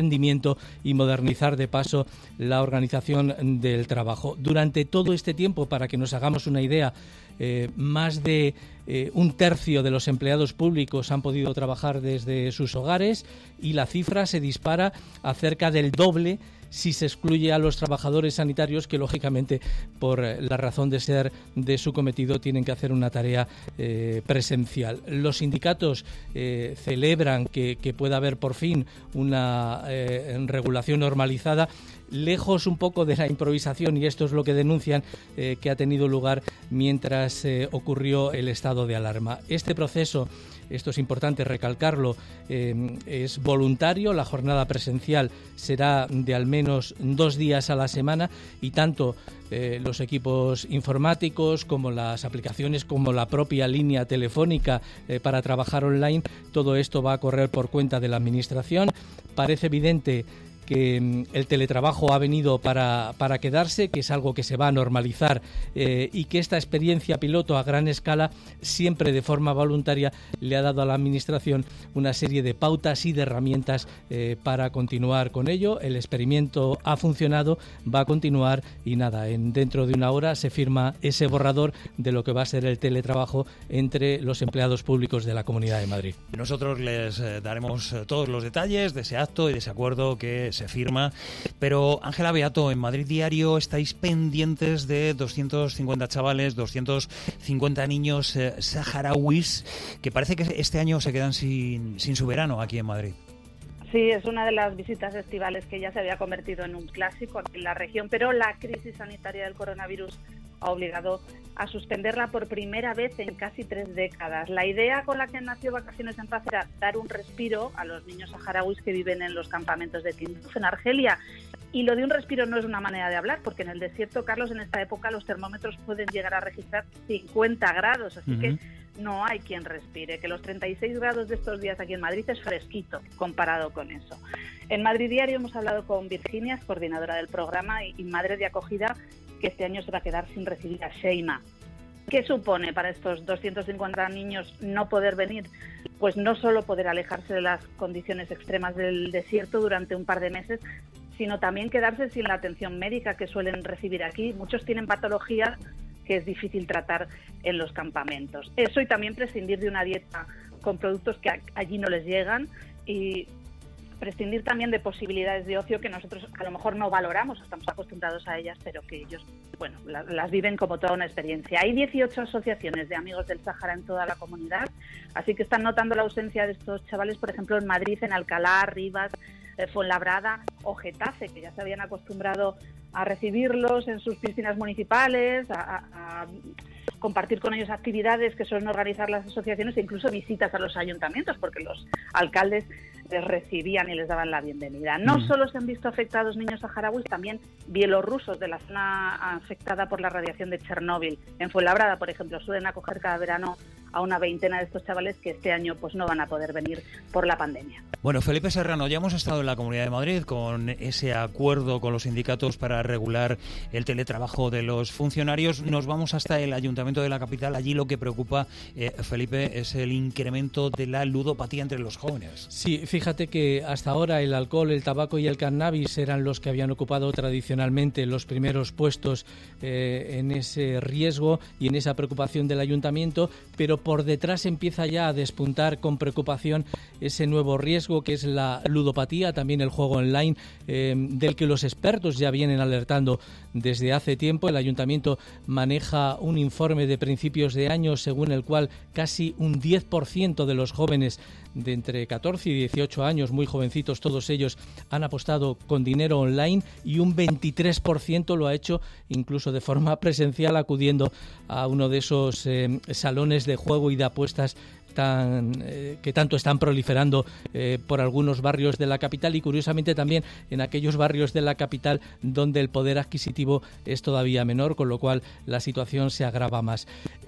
rendimiento y modernizar de paso la organización del trabajo. Durante todo este tiempo, para que nos hagamos una idea, eh, más de eh, un tercio de los empleados públicos han podido trabajar desde sus hogares y la cifra se dispara a cerca del doble si se excluye a los trabajadores sanitarios que, lógicamente, por la razón de ser de su cometido, tienen que hacer una tarea eh, presencial. Los sindicatos eh, celebran que, que pueda haber por fin una eh, regulación normalizada, lejos un poco de la improvisación, y esto es lo que denuncian eh, que ha tenido lugar mientras eh, ocurrió el estado de alarma. Este proceso, esto es importante recalcarlo, eh, es voluntario. La jornada presencial será de al menos dos días a la semana y tanto eh, los equipos informáticos como las aplicaciones, como la propia línea telefónica eh, para trabajar online, todo esto va a correr por cuenta de la Administración. Parece evidente que el teletrabajo ha venido para, para quedarse, que es algo que se va a normalizar eh, y que esta experiencia piloto a gran escala, siempre de forma voluntaria, le ha dado a la Administración una serie de pautas y de herramientas eh, para continuar con ello. El experimento ha funcionado, va a continuar y nada, en, dentro de una hora se firma ese borrador de lo que va a ser el teletrabajo entre los empleados públicos de la Comunidad de Madrid. Nosotros les eh, daremos eh, todos los detalles de ese acto y de ese acuerdo que se firma, pero Ángela Beato, en Madrid Diario estáis pendientes de doscientos cincuenta chavales, doscientos cincuenta niños eh, saharauis que parece que este año se quedan sin, sin su verano aquí en Madrid. Sí, es una de las visitas estivales que ya se había convertido en un clásico aquí en la región, pero la crisis sanitaria del coronavirus ha obligado a suspenderla por primera vez en casi tres décadas. La idea con la que nació Vacaciones en Paz era dar un respiro a los niños saharauis que viven en los campamentos de Tindouf, en Argelia. Y lo de un respiro no es una manera de hablar, porque en el desierto, Carlos, en esta época los termómetros pueden llegar a registrar cincuenta grados, así uh-huh. que no hay quien respire, que los treinta y seis grados de estos días aquí en Madrid es fresquito comparado con eso. En Madrid Diario hemos hablado con Virginia, coordinadora del programa y, y madre de acogida, que este año se va a quedar sin recibir a Sheima. ¿Qué supone para estos doscientos cincuenta niños no poder venir? Pues no solo poder alejarse de las condiciones extremas del desierto durante un par de meses, sino también quedarse sin la atención médica que suelen recibir aquí. Muchos tienen patologías que es difícil tratar en los campamentos. Eso, y también prescindir de una dieta con productos que allí no les llegan, y prescindir también de posibilidades de ocio que nosotros a lo mejor no valoramos, estamos acostumbrados a ellas, pero que ellos, bueno, las, las viven como toda una experiencia. Hay dieciocho asociaciones de amigos del Sáhara en toda la comunidad, así que están notando la ausencia de estos chavales, por ejemplo, en Madrid, en Alcalá, Rivas, eh, Fuenlabrada o Getafe, que ya se habían acostumbrado a recibirlos en sus piscinas municipales, a, a, a compartir con ellos actividades que suelen organizar las asociaciones e incluso visitas a los ayuntamientos, porque los alcaldes les recibían y les daban la bienvenida. No mm. solo se han visto afectados niños saharauis, también bielorrusos de la zona afectada por la radiación de Chernóbil. En Fuenlabrada, por ejemplo, suelen acoger cada verano a una veintena de estos chavales que este año pues no van a poder venir por la pandemia. Bueno, Felipe Serrano, ya hemos estado en la Comunidad de Madrid con ese acuerdo con los sindicatos para regular el teletrabajo de los funcionarios. Nos vamos hasta el Ayuntamiento de la capital. Allí lo que preocupa, eh, Felipe, es el incremento de la ludopatía entre los jóvenes. Sí, fíjate que hasta ahora el alcohol, el tabaco y el cannabis eran los que habían ocupado tradicionalmente los primeros puestos eh, en ese riesgo y en esa preocupación del Ayuntamiento, pero por detrás empieza ya a despuntar con preocupación ese nuevo riesgo que es la ludopatía, también el juego online, eh, del que los expertos ya vienen alertando desde hace tiempo. El Ayuntamiento maneja un informe de principios de año según el cual casi un diez por ciento de los jóvenes de entre catorce y dieciocho años, muy jovencitos todos ellos, han apostado con dinero online, y un veintitrés por ciento lo ha hecho incluso de forma presencial, acudiendo a uno de esos eh, salones de juego y de apuestas tan, eh, que tanto están proliferando eh, por algunos barrios de la capital, y curiosamente también en aquellos barrios de la capital donde el poder adquisitivo es todavía menor, con lo cual la situación se agrava más.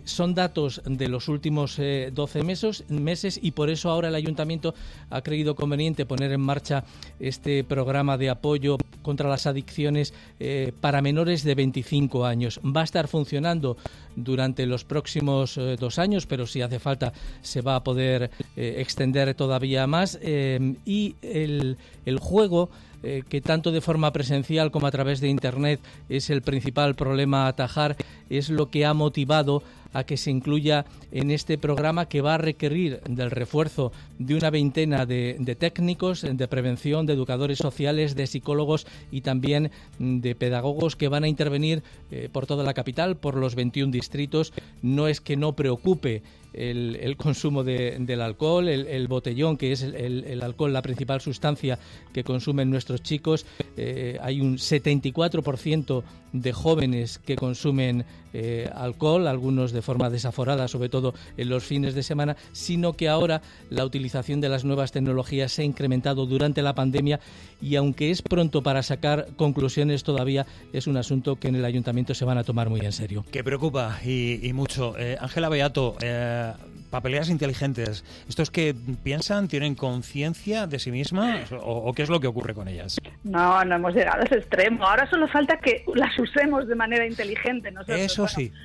son datos de los últimos eh, doce meses, meses y por eso ahora el Ayuntamiento ha creído conveniente poner en marcha este programa de apoyo contra las adicciones eh, para menores de veinticinco años. Va a estar funcionando durante los próximos eh, dos años, pero si hace falta se va a poder eh, extender todavía más. Eh, y el, el juego, eh, que tanto de forma presencial como a través de Internet es el principal problema a atajar, es lo que ha motivado a que se incluya en este programa, que va a requerir del refuerzo de una veintena de, de técnicos de prevención, de educadores sociales, de psicólogos y también de pedagogos que van a intervenir eh, por toda la capital, por los veintiún distritos. No es que no preocupe el, el consumo de, del alcohol, el, el botellón, que es el, el, el alcohol, la principal sustancia que consumen nuestros chicos. Eh, hay un setenta y cuatro por ciento de jóvenes que consumen eh, alcohol, algunos de forma desaforada, sobre todo en los fines de semana, sino que ahora la utilización de las nuevas tecnologías se ha incrementado durante la pandemia y aunque es pronto para sacar conclusiones todavía, es un asunto que en el Ayuntamiento se van a tomar muy en serio. Que preocupa y, y mucho. Eh, Ángela Beato, eh, papeleras inteligentes, ¿estos que piensan, tienen conciencia de sí mismas o, o qué es lo que ocurre con ellas? No, no hemos llegado a ese extremo. Ahora solo falta que las usemos de manera inteligente. Nosotros, Eso bueno, sí.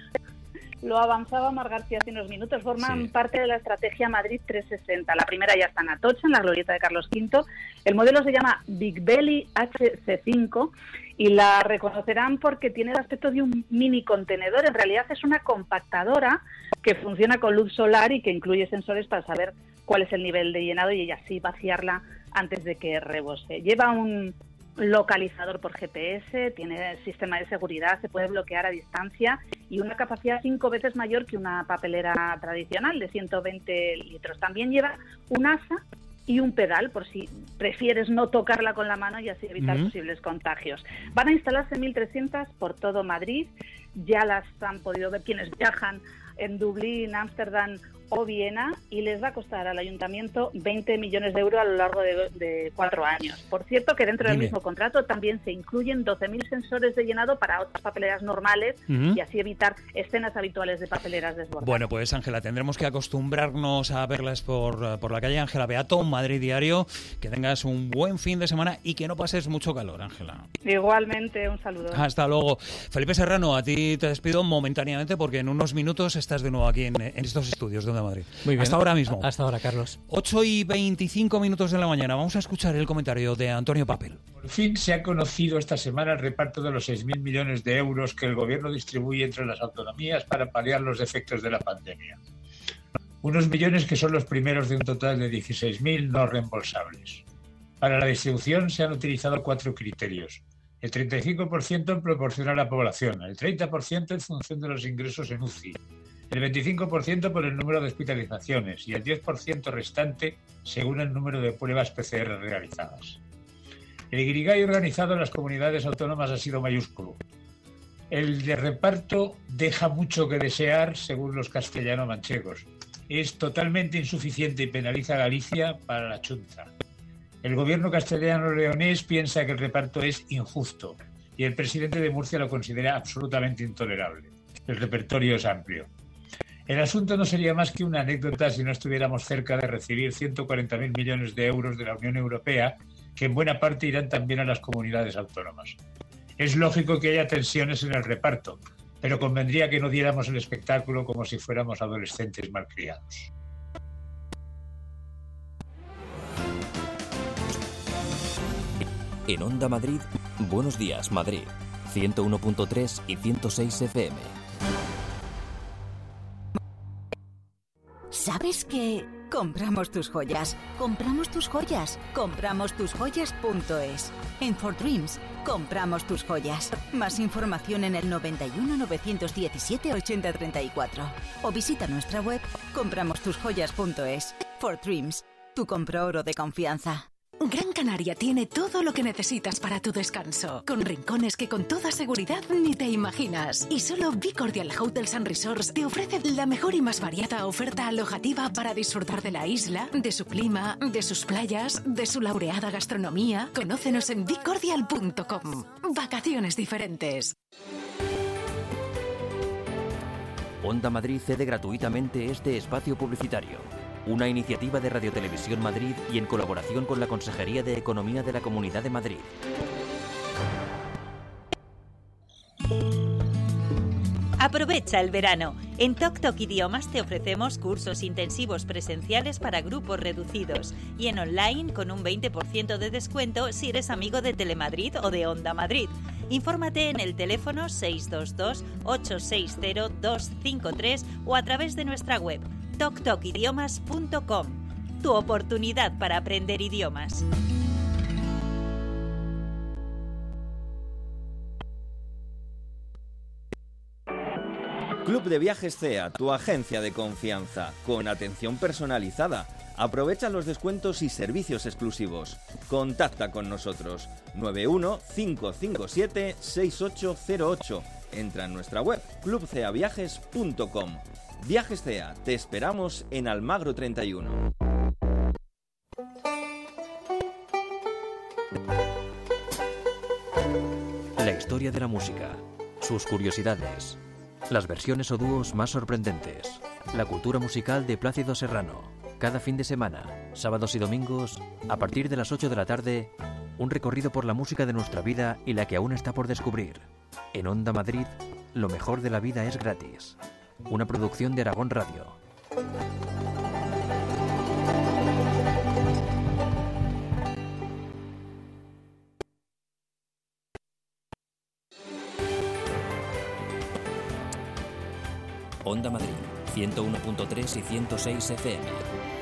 Lo avanzaba Mar García hace unos minutos, forman sí. parte de la estrategia Madrid trescientos sesenta. La primera ya está en Atocha, en la glorieta de Carlos quinto. El modelo se llama Big Belly H C cinco y la reconocerán porque tiene el aspecto de un mini contenedor. En realidad es una compactadora que funciona con luz solar y que incluye sensores para saber cuál es el nivel de llenado y así vaciarla antes de que rebose. Lleva un localizador por G P S, tiene sistema de seguridad, se puede bloquear a distancia y una capacidad cinco veces mayor que una papelera tradicional de ciento veinte litros. También lleva un asa y un pedal por si prefieres no tocarla con la mano y así evitar uh-huh. posibles contagios. Van a instalarse mil trescientas por todo Madrid, ya las han podido ver quienes viajan en Dublín, Ámsterdam o Viena y les va a costar al Ayuntamiento veinte millones de euros a lo largo de, de cuatro años. Por cierto, que dentro del Dime. mismo contrato también se incluyen doce mil sensores de llenado para otras papeleras normales uh-huh. y así evitar escenas habituales de papeleras desbordadas. Bueno, pues Ángela, tendremos que acostumbrarnos a verlas por, por la calle. Ángela Beato, Madrid Diario, que tengas un buen fin de semana y que no pases mucho calor, Ángela. Igualmente, un saludo. Hasta luego. Felipe Serrano, a ti te despido momentáneamente porque en unos minutos estás de nuevo aquí en, en estos estudios de Madrid. Muy bien. Hasta ahora mismo. Hasta ahora, Carlos. ocho y veinticinco minutos de la mañana. Vamos a escuchar el comentario de Antonio Papel. Por fin se ha conocido esta semana el reparto de los seis mil millones de euros que el Gobierno distribuye entre las autonomías para paliar los efectos de la pandemia. Unos millones que son los primeros de un total de dieciséis mil no reembolsables. Para la distribución se han utilizado cuatro criterios. El treinta y cinco por ciento en proporción a la población, el treinta por ciento en función de los ingresos en U C I, el veinticinco por ciento por el número de hospitalizaciones y el diez por ciento restante según el número de pruebas P C R realizadas. El guirigay organizado en las comunidades autónomas ha sido mayúsculo. El de reparto deja mucho que desear según los castellano-manchegos. Es totalmente insuficiente y penaliza a Galicia para la chunta. El gobierno castellano-leonés piensa que el reparto es injusto y el presidente de Murcia lo considera absolutamente intolerable. El repertorio es amplio. El asunto no sería más que una anécdota si no estuviéramos cerca de recibir ciento cuarenta mil millones de euros de la Unión Europea, que en buena parte irán también a las comunidades autónomas. Es lógico que haya tensiones en el reparto, pero convendría que no diéramos el espectáculo como si fuéramos adolescentes malcriados. En Onda Madrid, Buenos Días Madrid, ciento uno punto tres y ciento seis F M. ¿Sabes qué? Compramos tus joyas, compramos tus joyas, compramos tus joyas punto es. En For Dreams, compramos tus joyas. Más información en el noventa y uno, novecientos diecisiete, ochenta treinta y cuatro. O visita nuestra web compramos tus joyas punto es. For Dreams, tu compro oro de confianza. Gran Canaria tiene todo lo que necesitas para tu descanso, con rincones que con toda seguridad ni te imaginas. Y solo Be Cordial Hotels and Resorts te ofrece la mejor y más variada oferta alojativa para disfrutar de la isla, de su clima, de sus playas, de su laureada gastronomía. Conócenos en be cordial punto com. Vacaciones diferentes. Onda Madrid cede gratuitamente este espacio publicitario. Una iniciativa de Radio Televisión Madrid y en colaboración con la Consejería de Economía de la Comunidad de Madrid. Aprovecha el verano. En Toc Toc Idiomas te ofrecemos cursos intensivos presenciales para grupos reducidos y en online con un veinte por ciento de descuento si eres amigo de Telemadrid o de Onda Madrid. Infórmate en el teléfono seis dos dos, ocho seis cero, dos cinco tres o a través de nuestra web toc toc idiomas punto com. Tu oportunidad para aprender idiomas. Club de Viajes C E A, tu agencia de confianza, con atención personalizada. Aprovecha los descuentos y servicios exclusivos. Contacta con nosotros nueve uno cinco cinco siete seis ocho cero ocho. Entra en nuestra web club cea viajes punto com. Viajes C E A, te esperamos en Almagro treinta y uno. La historia de la música, sus curiosidades, las versiones o dúos más sorprendentes, la cultura musical de Plácido Serrano. Cada fin de semana, sábados y domingos, a partir de las ocho de la tarde, un recorrido por la música de nuestra vida y la que aún está por descubrir. En Onda Madrid, lo mejor de la vida es gratis. Una producción de Aragón Radio. Onda Madrid, ciento uno punto tres y ciento seis F M.